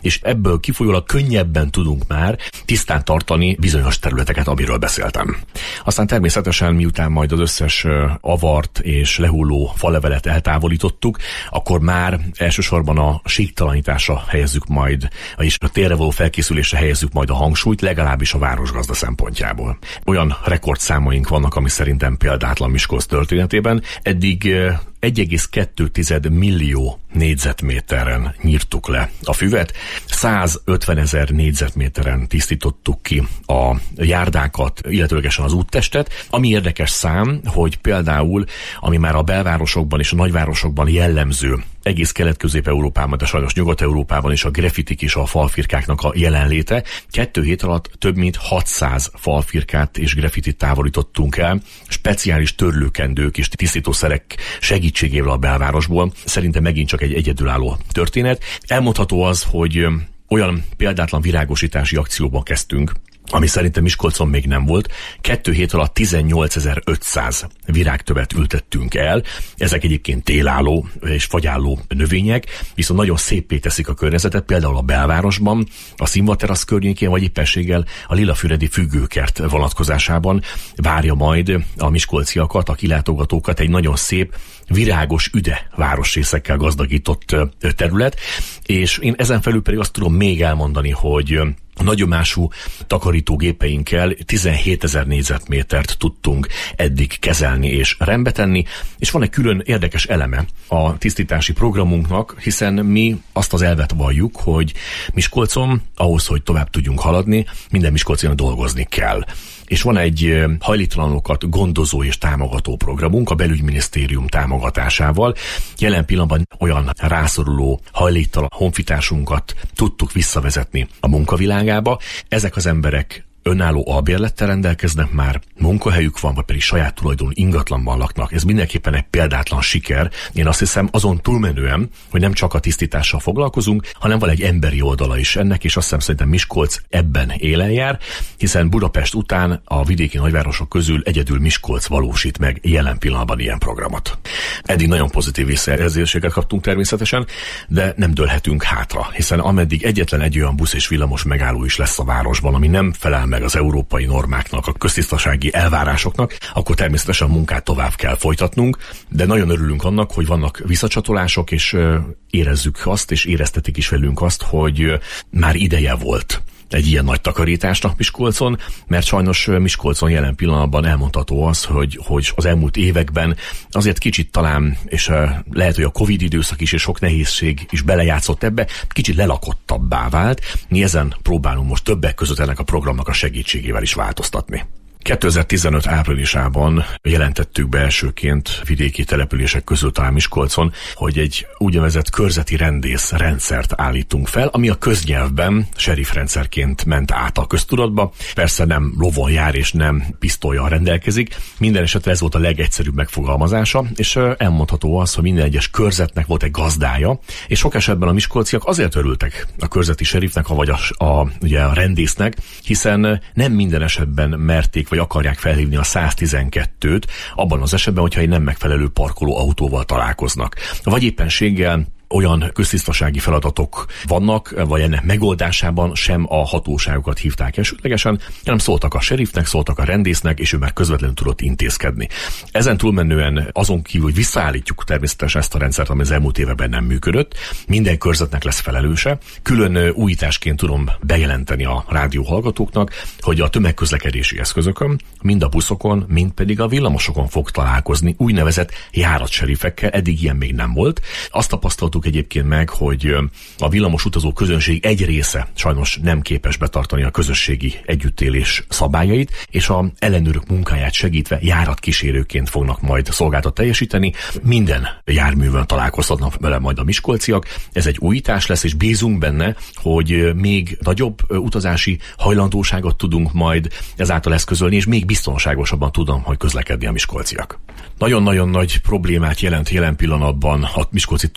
és ebből kifolyólag könnyebben tudunk már tisztán tartani bizonyos területeket, amiről beszéltem. Aztán természetesen miután majd az összes avart és lehulló falevelet eltávolítottuk, akkor már elsősorban a síktalanításra helyezzük majd, és a térre való felkészülésre helyezzük majd a hangsúlyt, legalábbis a városgazda szempontjából. Olyan rekordszámaink vannak, ami szerintem példátlan Miskolc történetében. Eddig egy egész kettő millió négyzetméteren nyírtuk le a füvet, százötvenezer négyzetméteren tisztítottuk ki a járdákat, illetőlegesen az úttestet. Ami érdekes szám, hogy például, ami már a belvárosokban és a nagyvárosokban jellemző, egész Kelet-Közép-Európában, de sajnos Nyugat-Európában is a graffitik és a falfirkáknak a jelenléte. Kettő hét alatt több mint hatszáz falfirkát és graffitit távolítottunk el, speciális törlőkendők és tisztítószerek segítségével a belvárosból. Szerintem megint csak egy egyedülálló történet. Elmondható az, hogy olyan példátlan virágosítási akcióban kezdtünk, ami szerintem Miskolcon még nem volt. Kettő hét alatt tizennyolcezer-ötszáz virágtövet ültettünk el. Ezek egyébként télálló és fagyálló növények, viszont nagyon szépé teszik a környezetet, például a belvárosban, a Színvadterasz környékén, vagy éppenséggel a Lilafüredi függőkert vonatkozásában várja majd a miskolciakat, a kilátogatókat egy nagyon szép, virágos, üde városrészekkel gazdagított terület, és én ezen felül pedig azt tudom még elmondani, hogy a nagyomású takarítógépeinkkel tizenhétezer négyzetmétert tudtunk eddig kezelni és rendbe tenni, és van egy külön érdekes eleme a tisztítási programunknak, hiszen mi azt az elvet valljuk, hogy Miskolcon ahhoz, hogy tovább tudjunk haladni, minden miskolcinak dolgozni kell. És van egy hajléktalanokat gondozó és támogató programunk a Belügyminisztérium támogatásával. Jelen pillanatban olyan rászoruló hajléktalan honfitársunkat tudtuk visszavezetni a munkavilágába. Ezek az emberek önálló albérlettel rendelkeznek már, munkahelyük van, vagy pedig saját tulajdonú ingatlanban laknak. Ez mindenképpen egy példátlan siker. Én azt hiszem azon túlmenően, hogy nem csak a tisztítással foglalkozunk, hanem van egy emberi oldala is ennek, és azt hiszem szerintem Miskolc ebben élen jár, hiszen Budapest után a vidéki nagyvárosok közül egyedül Miskolc valósít meg jelen pillanatban ilyen programot. Eddig nagyon pozitív visszajelzéseket kaptunk természetesen, de nem dőlhetünk hátra, hiszen ameddig egyetlen egy olyan busz és villamos megálló is lesz a városban, ami nem felel meg az európai normáknak, a köztisztasági elvárásoknak, akkor természetesen a munkát tovább kell folytatnunk, de nagyon örülünk annak, hogy vannak visszacsatolások, és érezzük azt, és éreztetik is velünk azt, hogy már ideje volt egy ilyen nagy takarításnak Miskolcon, mert sajnos Miskolcon jelen pillanatban elmondható az, hogy, hogy az elmúlt években azért kicsit talán, és lehet, hogy a Covid időszak is, és sok nehézség is belejátszott ebbe, kicsit lelakottabbá vált. Mi ezen próbálunk most többek között ennek a programnak a segítségével is változtatni. kétezer-tizenöt áprilisában jelentettük be elsőként vidéki települések közül talán Miskolcon, hogy egy úgynevezett körzeti rendész rendszert állítunk fel, ami a köznyelvben sheriff-rendszerként ment át a köztudatba. Persze nem lovon jár és nem pisztollyal rendelkezik. Minden esetre ez volt a legegyszerűbb megfogalmazása, és elmondható az, hogy minden egyes körzetnek volt egy gazdája, és sok esetben a miskolciak azért örültek a körzeti sheriffnek, vagy a, a, ugye a rendésznek, hiszen nem minden esetben merték vagy akarják felhívni a száztizenkettőt, abban az esetben, hogyha egy nem megfelelő parkoló autóval találkoznak. Vagy éppenséggel olyan köztisztasági feladatok vannak, vagy ennek megoldásában sem a hatóságokat hívták elsődlegesen, hanem szóltak a sheriffnek, szóltak a rendésznek, és ő már közvetlenül tudott intézkedni. Ezen túlmenően azon kívül, hogy visszaállítjuk természetesen ezt a rendszert, ami az elmúlt években nem működött, minden körzetnek lesz felelőse. Külön újításként tudom bejelenteni a rádió hallgatóknak, hogy a tömegközlekedési eszközökön, mind a buszokon, mind pedig a villamosokon fog találkozni úgynevezett járatserifekkel, eddig ilyen még nem volt. Azt tapasztaltuk egyébként meg, hogy a villamos utazó közönség egy része sajnos nem képes betartani a közösségi együttélés szabályait, és a ellenőrök munkáját segítve járatkísérőként fognak majd szolgáltat teljesíteni. Minden járművön találkozhatnak vele majd a miskolciak. Ez egy újítás lesz, és bízunk benne, hogy még nagyobb utazási hajlandóságot tudunk majd ezáltal eszközölni, és még biztonságosabban tudom, hogy közlekedni a miskolciak. Nagyon-nagyon nagy problémát jelent jelen pillanatban a miskolci turizmus,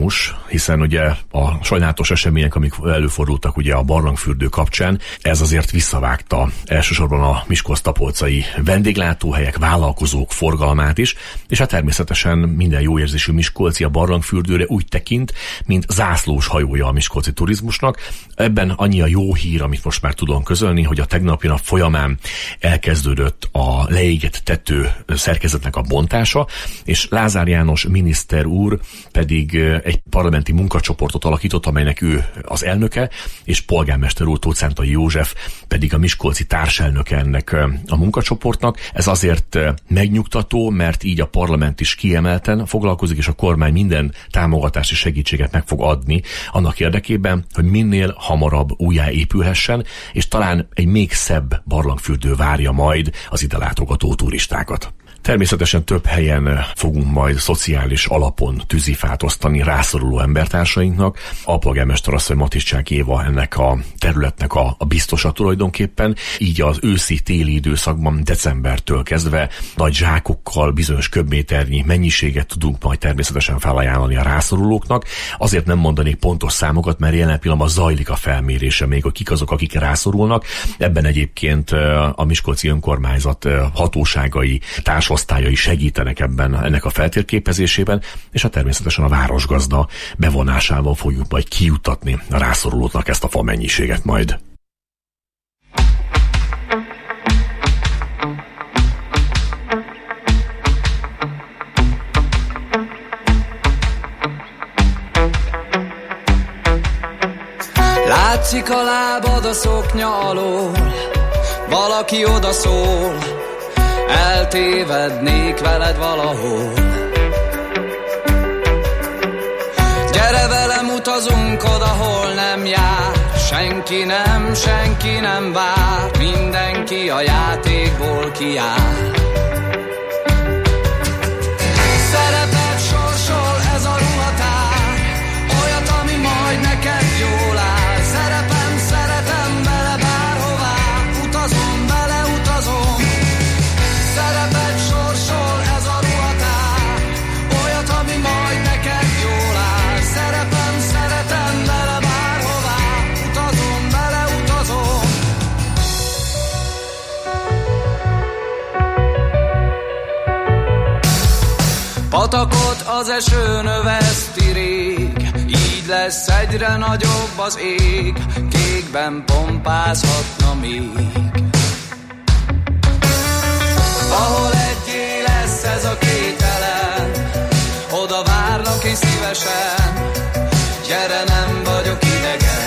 turizmus, hiszen ugye a sajnálatos események, amik előfordultak ugye a barlangfürdő kapcsán, ez azért visszavágta elsősorban a miskolc-tapolcai vendéglátóhelyek, vállalkozók forgalmát is, és hát természetesen minden jóérzésű miskolci a barlangfürdőre úgy tekint, mint zászlós hajója a miskolci turizmusnak. Ebben annyi a jó hír, amit most már tudom közölni, hogy a tegnapi nap folyamán elkezdődött a leégett tető szerkezetnek a bontása, és Lázár János miniszter úr pedig egy parlamenti munkacsoportot alakított, amelynek ő az elnöke, és polgármester úr Tóth Szántai József pedig a miskolci társelnöke ennek a munkacsoportnak. Ez azért megnyugtató, mert így a parlament is kiemelten foglalkozik, és a kormány minden támogatási segítséget meg fog adni annak érdekében, hogy minél hamarabb újjáépülhessen, és talán egy még szebb barlangfürdő várja majd az ide látogató turistákat. Természetesen több helyen fogunk majd szociális alapon tűzifát osztani rászoruló embertársainknak. A polgármester asszony Matiszcsák Éva ennek a területnek a, a biztosa tulajdonképpen, így az őszi-téli időszakban decembertől kezdve nagy zsákokkal bizonyos köbméternyi mennyiséget tudunk majd természetesen felajánlani a rászorulóknak. Azért nem mondanék pontos számokat, mert jelen pillanatban zajlik a felmérése még, hogy kik azok, akik rászorulnak. Ebben egyébként a miskolci önkormányzat hatóságai, társosztályai segítenek ebben, ennek a feltérképezésében, és hát természetesen a városgazda bevonásával fogjuk majd kijuttatni a rászorulóknak ezt a fa mennyiséget majd. Látszik a lábad a szoknya alól, valaki odaszól, eltévednék veled valahol. Gyere velem, utazunk oda, hol nem jár, senki nem, senki nem vár, mindenki a játékból kijár. Szerepet sorsol ez a ruhatár, olyat, ami majd neked jól áll. Szerepem, szeretem vele bárhová, utazom vele, utazom. Szerepet sorsol ez a ruhatár, olyat, ami majd neked jól áll. Szerepem, szeretem vele bárhová, utazom vele, utazom. Patakot az eső növeszti rég, így lesz egyre nagyobb az ég, kékben pompázhatna még. Ahol egyé lesz ez a kételem, oda várlak én szívesen, gyere, nem vagyok idegen.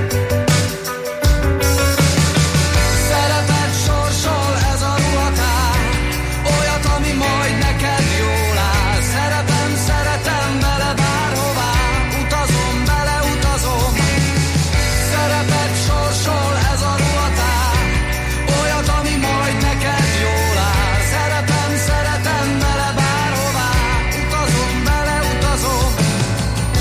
Szerepet sorsol ez a ruhatár, olyat, ami majd neked jól áll. Szerepem, szeretem vele bárhová, utazom vele, utazom. Szerepet sorsol ez a ruhatár, olyat, ami majd neked jól áll. Szerepem, szeretem vele bárhová, utazom vele, utazom.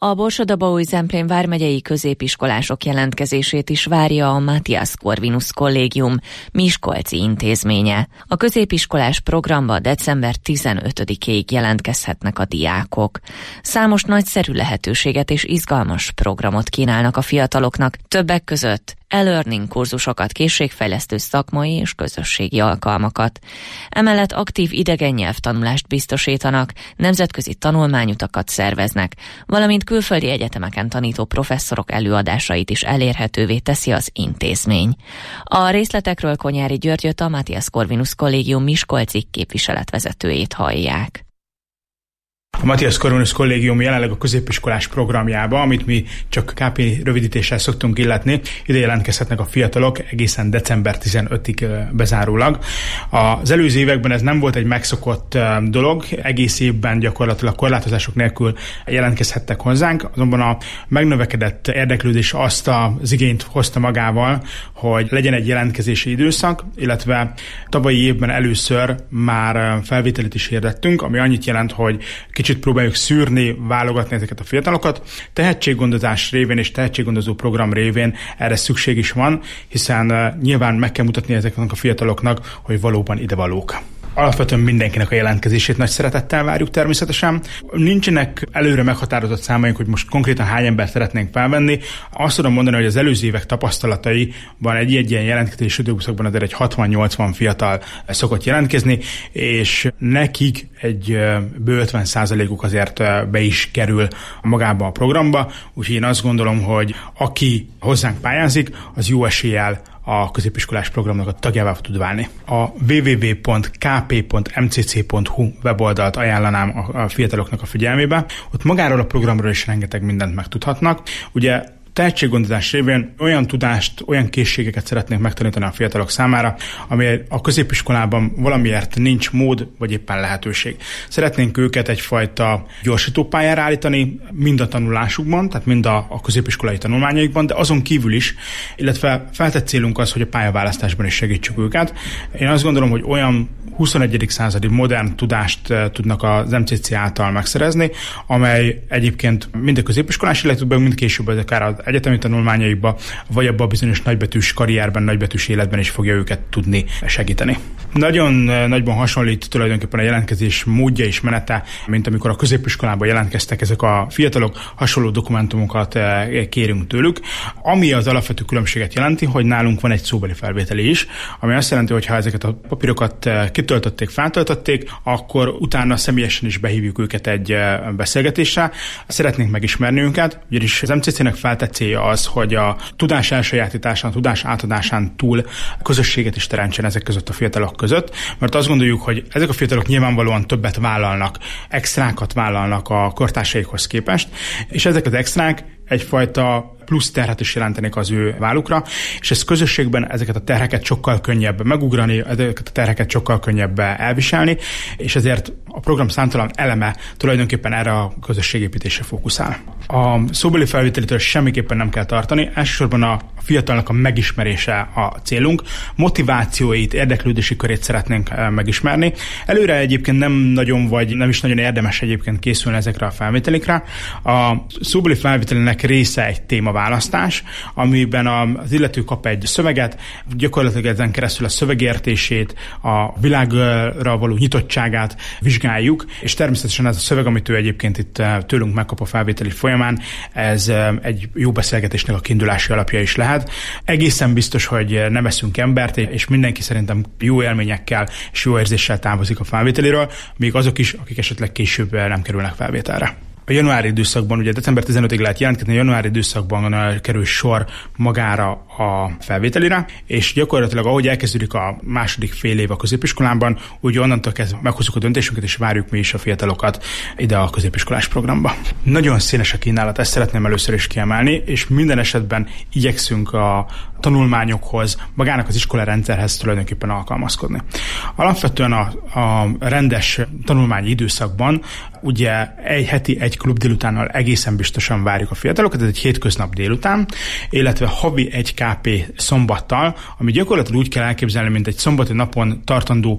A Borsod-Abaúj-Zemplén vármegyei középiskolások jelentkezését is várja a Matthias Corvinus Kollégium miskolci intézménye. A középiskolás programba december tizenötödikéig jelentkezhetnek a diákok. Számos nagyszerű lehetőséget és izgalmas programot kínálnak a fiataloknak, többek között e-learning kurzusokat, készségfejlesztő szakmai és közösségi alkalmakat. Emellett aktív idegen nyelvtanulást biztosítanak, nemzetközi tanulmányutakat szerveznek, valamint külföldi egyetemeken tanító professzorok előadásait is elérhetővé teszi az intézmény. A részletekről Konyári Györgyöt, a Matthias Corvinus Kollégium miskolci képviseletvezetőjét hallják. A Matthias Corvinus Kollégium jelenleg a középiskolás programjába, amit mi csak ká pé rövidítéssel szoktunk illetni, ide jelentkezhetnek a fiatalok egészen december tizenötödikéig bezárólag. Az előző években ez nem volt egy megszokott dolog, egész évben gyakorlatilag korlátozások nélkül jelentkezhettek hozzánk, azonban a megnövekedett érdeklődés azt az igényt hozta magával, hogy legyen egy jelentkezési időszak, illetve tavalyi évben először már felvételit is hirdettünk, ami annyit jelent, hogy kicsit próbáljuk szűrni, válogatni ezeket a fiatalokat. Tehetséggondozás révén és tehetséggondozó program révén erre szükség is van, hiszen uh, nyilván meg kell mutatni ezeknek a fiataloknak, hogy valóban idevalók. Alapvetően mindenkinek a jelentkezését nagy szeretettel várjuk természetesen. Nincsenek előre meghatározott számaink, hogy most konkrétan hány embert szeretnénk felvenni. Azt tudom mondani, hogy az előző évek tapasztalataiban egy ilyen jelentkezési időszakban azért egy hatvan-nyolcvan fiatal szokott jelentkezni, és nekik egy bő ötven százalékuk azért be is kerül magába a programba. Úgyhogy én azt gondolom, hogy aki hozzánk pályázik, az jó eséllyel a középiskolás programnak a tagjává tud válni. A double-u double-u double-u pont k p pont m c c pont h u weboldalt ajánlanám a fiataloknak a figyelmébe. Ott magáról a programról is rengeteg mindent megtudhatnak. Ugye tehetséggondozás révén olyan tudást, olyan készségeket szeretnénk megtanítani a fiatalok számára, ami a középiskolában valamiért nincs mód, vagy éppen lehetőség. Szeretnénk őket egyfajta gyorsítópályára állítani, mind a tanulásukban, tehát mind a, a középiskolai tanulmányaikban, de azon kívül is, illetve feltett célunk az, hogy a pályaválasztásban is segítsük őket. Én azt gondolom, hogy olyan huszonegyedik századi modern tudást tudnak az em cé cé által megszerezni, amely egyébként mind a középiskolás életükben, mind később akár az egyetemi tanulmányaikba, vagy abban a bizonyos nagybetűs karrierben, nagybetűs életben is fogja őket tudni segíteni. Nagyon nagyban hasonlít tulajdonképpen a jelentkezés módja és menete, mint amikor a középiskolában jelentkeztek ezek a fiatalok, hasonló dokumentumokat kérünk tőlük. Ami az alapvető különbséget jelenti, hogy nálunk van egy szóbeli felvételi is, ami azt jelenti, hogy ha ezeket a papírokat kitöltötték, feltöltötték, akkor utána személyesen is behívjuk őket egy beszélgetésre. Szeretnénk megismerni őket, ugyanis az em cé cének feltett célja az, hogy a tudás elsajátításán, a tudás átadásán túl közösséget is teremtsen ezek között a fiatalok között, mert azt gondoljuk, hogy ezek a fiatalok nyilvánvalóan többet vállalnak, extrákat vállalnak a kortársaikhoz képest, és ezek az extrák egyfajta plusz terhet is jelentenék az ő vállukra, és ez közösségben ezeket a terheket sokkal könnyebb megugrani, ezeket a terheket sokkal könnyebb elviselni, és ezért a program számtalan eleme tulajdonképpen erre a közösségépítésre fókuszál. A szóbeli felvételitől semmiképpen nem kell tartani, elsősorban a fiatalnak a megismerése a célunk, motivációit, érdeklődési körét szeretnénk megismerni. Előre egyébként nem nagyon vagy nem is nagyon érdemes egyébként készülni ezekre a felvételikre. A szóbeli felvételinek része egy témaválasztás, amiben az illető kap egy szöveget, gyakorlatilag ezen keresztül a szövegértését, a világra való nyitottságát vizsgáljuk, és természetesen ez a szöveg, amit ő egyébként itt tőlünk megkap a felvételi folyamán, ez egy jó beszélgetésnek a kiindulási alapja is lehet. Egészen biztos, hogy nem veszünk embert, és mindenki szerintem jó élményekkel és jó érzéssel távozik a felvételiről, még azok is, akik esetleg később nem kerülnek felvételre. A januári időszakban, ugye december tizenötödikéig lehet jelentkezni, a januári időszakban kerül sor magára a felvételire, és gyakorlatilag ahogy elkezdődik a második fél év a középiskolában, úgy onnantól kezdve meghozzuk a döntésünket, és várjuk mi is a fiatalokat ide a középiskolás programba. Nagyon színes a kínálat, ezt szeretném először is kiemelni, és minden esetben igyekszünk a tanulmányokhoz, magának az iskolarendszerhez tulajdonképpen alkalmazkodni. Alapvetően a, a rendes tanulmányi időszakban ugye egy heti egy klub délutánnal egészen biztosan várjuk a fiatalokat, ez egy hétköznap délután, illetve havi egy ká pé szombattal, ami gyakorlatilag úgy kell elképzelni, mint egy szombati napon tartandó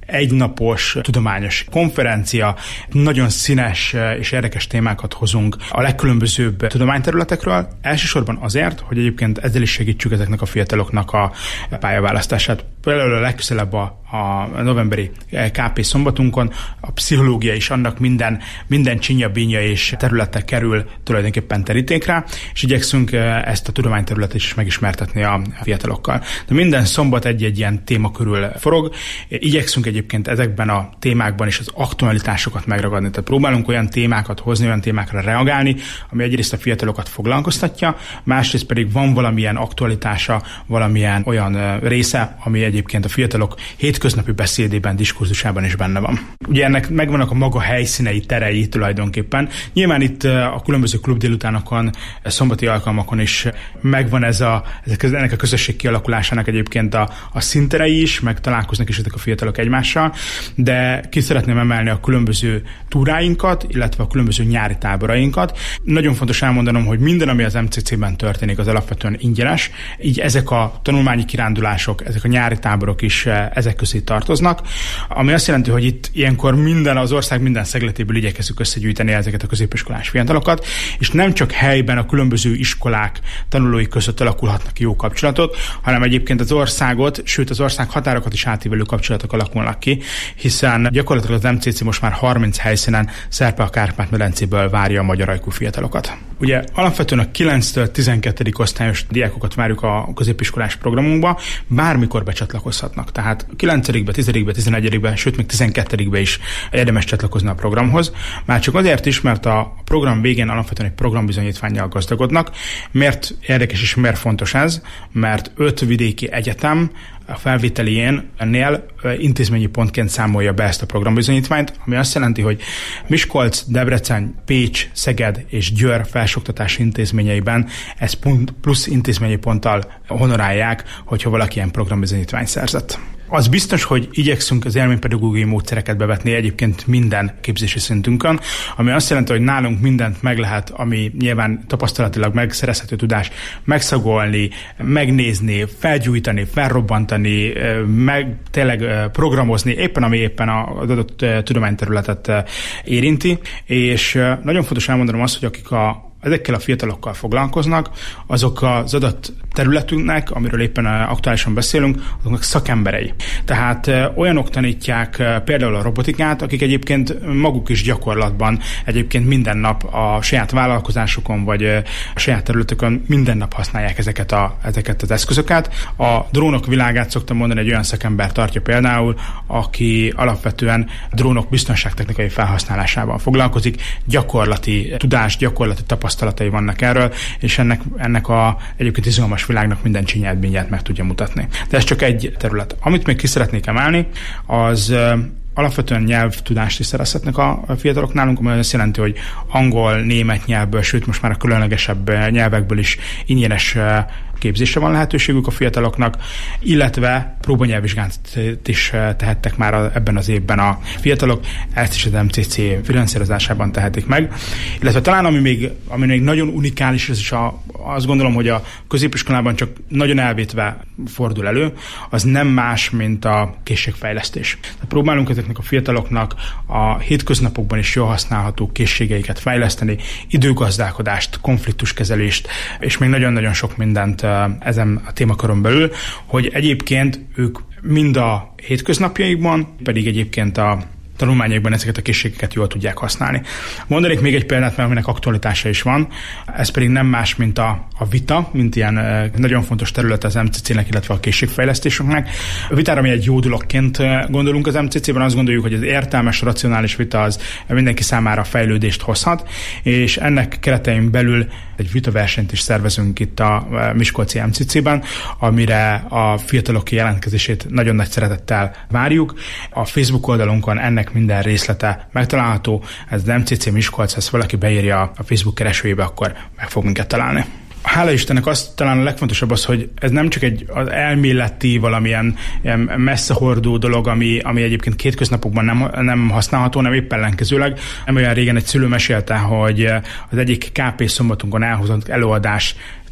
egynapos tudományos konferencia, nagyon színes és érdekes témákat hozunk a legkülönbözőbb tudományterületekről, elsősorban azért, hogy egyébként ezzel is segítsük ezeknek a fiataloknak a pályaválasztását. Például a legközelebb a, a novemberi ká pé szombatunkon a pszichológia is annak minden, minden csinya, bínya és területe kerül tulajdonképpen terítékre, és igyekszünk ezt a tudományterületet is megismertetni a fiatalokkal. De minden szombat egy-egy ilyen téma körül forog. Igyekszünk egyébként ezekben a témákban is az aktualitásokat megragadni. Tehát próbálunk olyan témákat hozni, olyan témákra reagálni, ami egyrészt a fiatalokat foglalkoztatja, másrészt pedig van valamilyen aktualitása, valamilyen olyan része, ami egyébként a fiatalok hétköznapi beszédében, diskurzusában is benne van. Ugye ennek megvannak a maga helyszínei, terei tulajdonképpen. Nyilván itt a különböző klubdélutánokon, szombati alkalmakon is megvan ez a, ennek a közösség kialakulásának egyébként a, a színterei is, meg találkoznak is ezek a fiatalok egymással, de ki szeretném emelni a különböző túráinkat, illetve a különböző nyári táborainkat. Nagyon fontos elmondanom, hogy minden, ami az em cé cé-ben történik, az alapvetően ingyenes, így ezek a tanulmányi kirándulások, ezek a nyári táborok is ezek közé tartoznak, ami azt jelenti, hogy itt ilyenkor minden, az ország minden szegletéből igyekezzük összegyűjteni ezeket a középiskolás fiatalokat, és nem csak helyben a különböző iskolák tanulói között alakulhatnak jó kapcsolatok, hanem egyébként az országot, sőt az ország határokat is átívelő kapcsolatok alakulnak ki, hiszen gyakorlatilag az em cé cé most már harminc helyszínen szerpe a Kárpát-medencéből várja a magyar ajkú fiatalokat. Ugye alapvetően a kilenctől tizenkettedik osztályos diákokat várjuk a középiskolás programunkba, bármikor becsatlakozhatnak. Tehát kilencedikbe, tizedikbe, tizenegyedikbe, sőt még tizenkettedikbe is érdemes csatlakozni a programhoz. Már csak azért is, mert a program végén alapvetően egy programbizonyítvánnyal gazdagodnak. Miért érdekes és miért fontos ez? Mert öt vidéki egyetem a felvételién ennél intézményi pontként számolja be ezt a programbizonyítványt, ami azt jelenti, hogy Miskolc, Debrecen, Pécs, Szeged és Győr felsőoktatási intézményeiben ezt plusz intézményi ponttal honorálják, hogyha valaki ilyen programbizonyítványt szerzett. Az biztos, hogy igyekszünk az élménypedagógiai módszereket bevetni egyébként minden képzési szintünkön, ami azt jelenti, hogy nálunk mindent meg lehet, ami nyilván tapasztalatilag megszerezhető tudás, megszagolni, megnézni, felgyújtani, felrobbantani, meg tényleg programozni, éppen ami éppen az adott tudományterületet érinti, és nagyon fontos elmondanom azt, hogy akik a ezekkel a fiatalokkal foglalkoznak, azok az adott területünknek, amiről éppen aktuálisan beszélünk, azoknak szakemberei. Tehát olyanok tanítják például a robotikát, akik egyébként maguk is gyakorlatban egyébként minden nap a saját vállalkozásokon, vagy a saját területükön minden nap használják ezeket, a, ezeket az eszközöket. A drónok világát szoktam mondani, egy olyan szakember tartja például, aki alapvetően drónok biztonságtechnikai felhasználásával foglalkozik, gyakorlati tudás, gyakorlati tapasztalatai vannak erről, és ennek, ennek a egyébként izgalmas világnak minden csinyát, bínyát meg tudja mutatni. De ez csak egy terület. Amit még ki szeretnék emelni, az alapvetően nyelvtudást is szerezhetnek a fiatalok nálunk, ami azt jelenti, hogy angol, német nyelvből, sőt most már a különlegesebb nyelvekből is ingyenes képzésre van lehetőségük a fiataloknak, illetve próbanyelvvizsgát is tehettek már ebben az évben a fiatalok, ezt is az em cé cé finanszírozásában tehetik meg. Illetve talán ami még, ami még nagyon unikális, ez is a, azt gondolom, hogy a középiskolában csak nagyon elvétve fordul elő, az nem más, mint a készségfejlesztés. Tehát próbálunk ezeknek a fiataloknak a hétköznapokban is jól használható készségeiket fejleszteni, időgazdálkodást, konfliktuskezelést, és még nagyon-nagyon sok mindent ezen a témakörön belül, hogy egyébként ők mind a hétköznapjaikban, pedig egyébként a tanulmányokban ezeket a készségeket jól tudják használni. Mondanék még egy példát, mert aminek aktualitása is van, ez pedig nem más, mint a, a vita, mint ilyen nagyon fontos terület az em cé cé-nek, illetve a készségfejlesztésünknek. A vitára mi egy jó dologként gondolunk az em cé cé-ben, azt gondoljuk, hogy az értelmes, racionális vita az mindenki számára fejlődést hozhat, és ennek keretein belül egy vitaversenyt is szervezünk itt a Miskolci em cé cé-ben, amire a fiatalok jelentkezését nagyon nagy szeretettel várjuk. A Facebook oldalunkon ennek minden részlete megtalálható, ez az em cé cé Miskolc, ha valaki beírja a Facebook keresőjébe, akkor meg fog minket találni. Hála Istennek az talán a legfontosabb az, hogy ez nem csak egy az elméleti, valamilyen messzehordó dolog, ami, ami egyébként kétköznapokban nem, nem használható, hanem épp ellenkezőleg. Nem olyan régen egy szülő mesélte, hogy az egyik ká pé szombatunkon elhozott előadás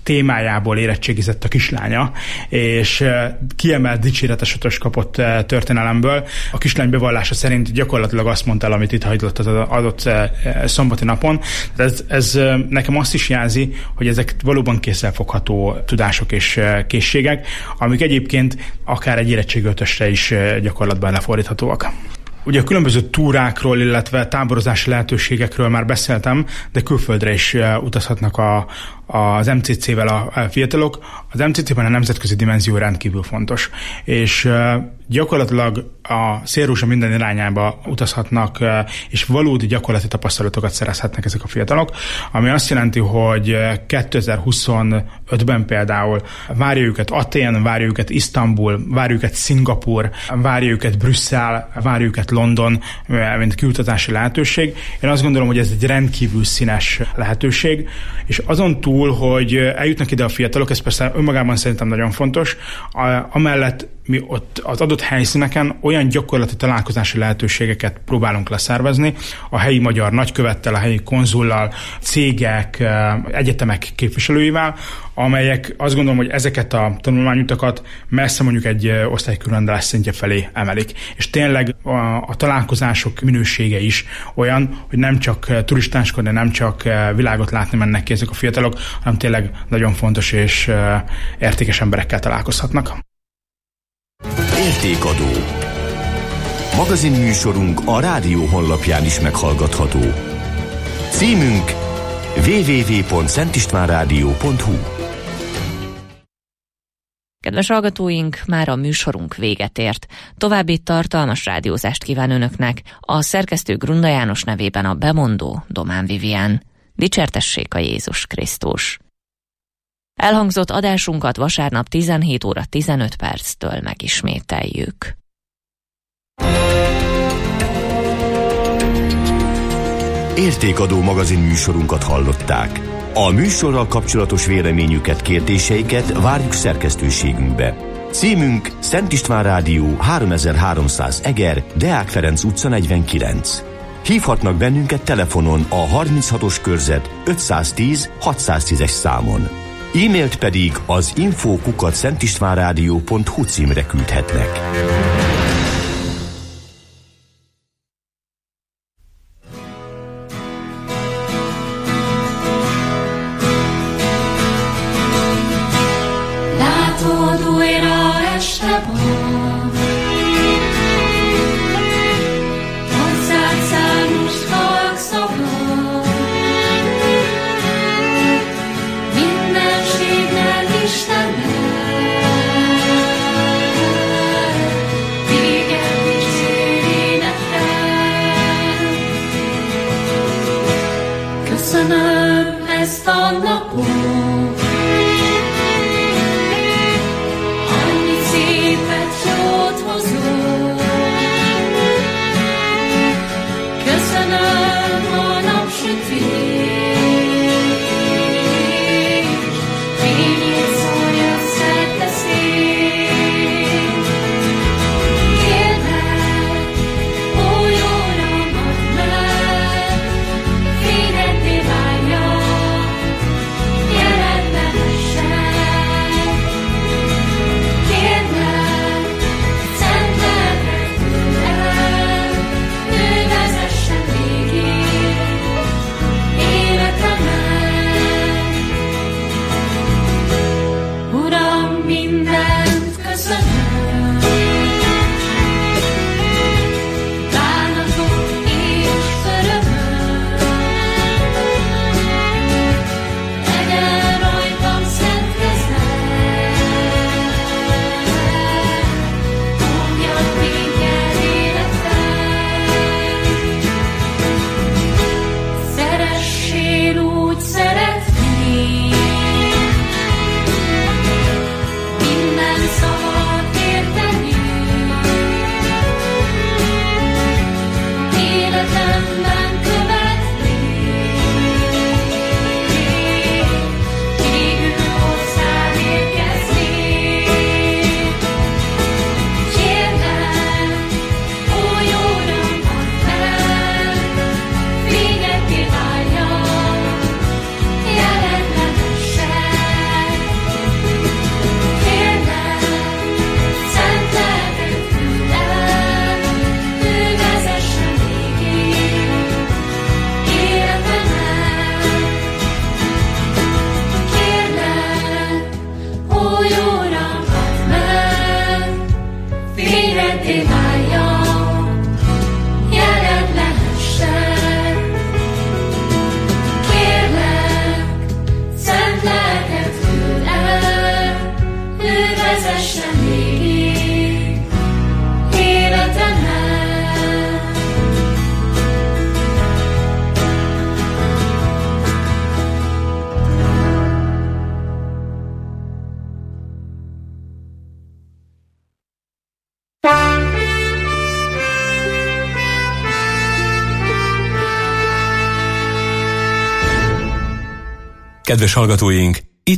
témájából érettségizett a kislánya, és kiemelt dicséretes ötös kapott történelemből. A kislány bevallása szerint gyakorlatilag azt mondta el, amit itt hajtott az adott szombati napon. Ez, ez nekem azt is jelzi, hogy ezek valóban kézzelfogható tudások és készségek, amik egyébként akár egy érettségi ötösre is gyakorlatban lefordíthatóak. Ugye a különböző túrákról, illetve táborozási lehetőségekről már beszéltem, de külföldre is utazhatnak a, az em cé cé-vel a fiatalok. Az em cé cé-ben a nemzetközi dimenzió rendkívül fontos, és gyakorlatilag a szélrózsa minden irányába utazhatnak, és valódi gyakorlati tapasztalatokat szerezhetnek ezek a fiatalok, ami azt jelenti, hogy kétezer-huszonötben például várja őket Atén, várja őket Isztambul, várja őket Szingapur, várja őket Brüsszel, várja őket London, mint kiutazási lehetőség. Én azt gondolom, hogy ez egy rendkívül színes lehetőség, és azon túl, hogy eljutnak ide a fiatalok, ez persze önmagában szerintem nagyon fontos, amellett mi ott az adott helyszíneken olyan gyakorlati találkozási lehetőségeket próbálunk leszervezni a helyi magyar nagykövettel, a helyi konzullal, cégek, egyetemek képviselőivel, amelyek azt gondolom, hogy ezeket a tanulmányutakat messze mondjuk egy osztálykülönleges szintje felé emelik. És tényleg a, a találkozások minősége is olyan, hogy nem csak turistáskodni, nem csak világot látni mennek ki ezek a fiatalok, hanem tényleg nagyon fontos és értékes emberekkel találkozhatnak. Értékadó. Magazinműsorunk a rádió honlapján is meghallgatható. Címünk double-u double-u double-u pont szentistvánrádió pont hu. Kedves hallgatóink, már a műsorunk véget ért. További tartalmas rádiózást kíván Önöknek. A szerkesztő Grunda János nevében a bemondó Domán Vivian. Dicsértessék a Jézus Krisztus! Elhangzott adásunkat vasárnap tizenhét óra tizenöt perctől megismételjük. Értékadó magazin műsorunkat hallották. A műsorral kapcsolatos véleményüket, kérdéseiket várjuk szerkesztőségünkbe. Címünk Szent István Rádió háromezer-háromszáz Eger, Deák Ferenc utca negyvenkilenc. Hívhatnak bennünket telefonon a harminchatos körzet ötszáztíz hatszáztízes számon. E-mailt pedig az info kukac szentistvánrádió pont hu címre küldhetnek. Látod, újra este van, hozzád számos halk szava, mindenségnel Istennel, téged is énekel. Köszönöm ezt a napot, szépet vezessen végig életemet. Kedves hallgatóink,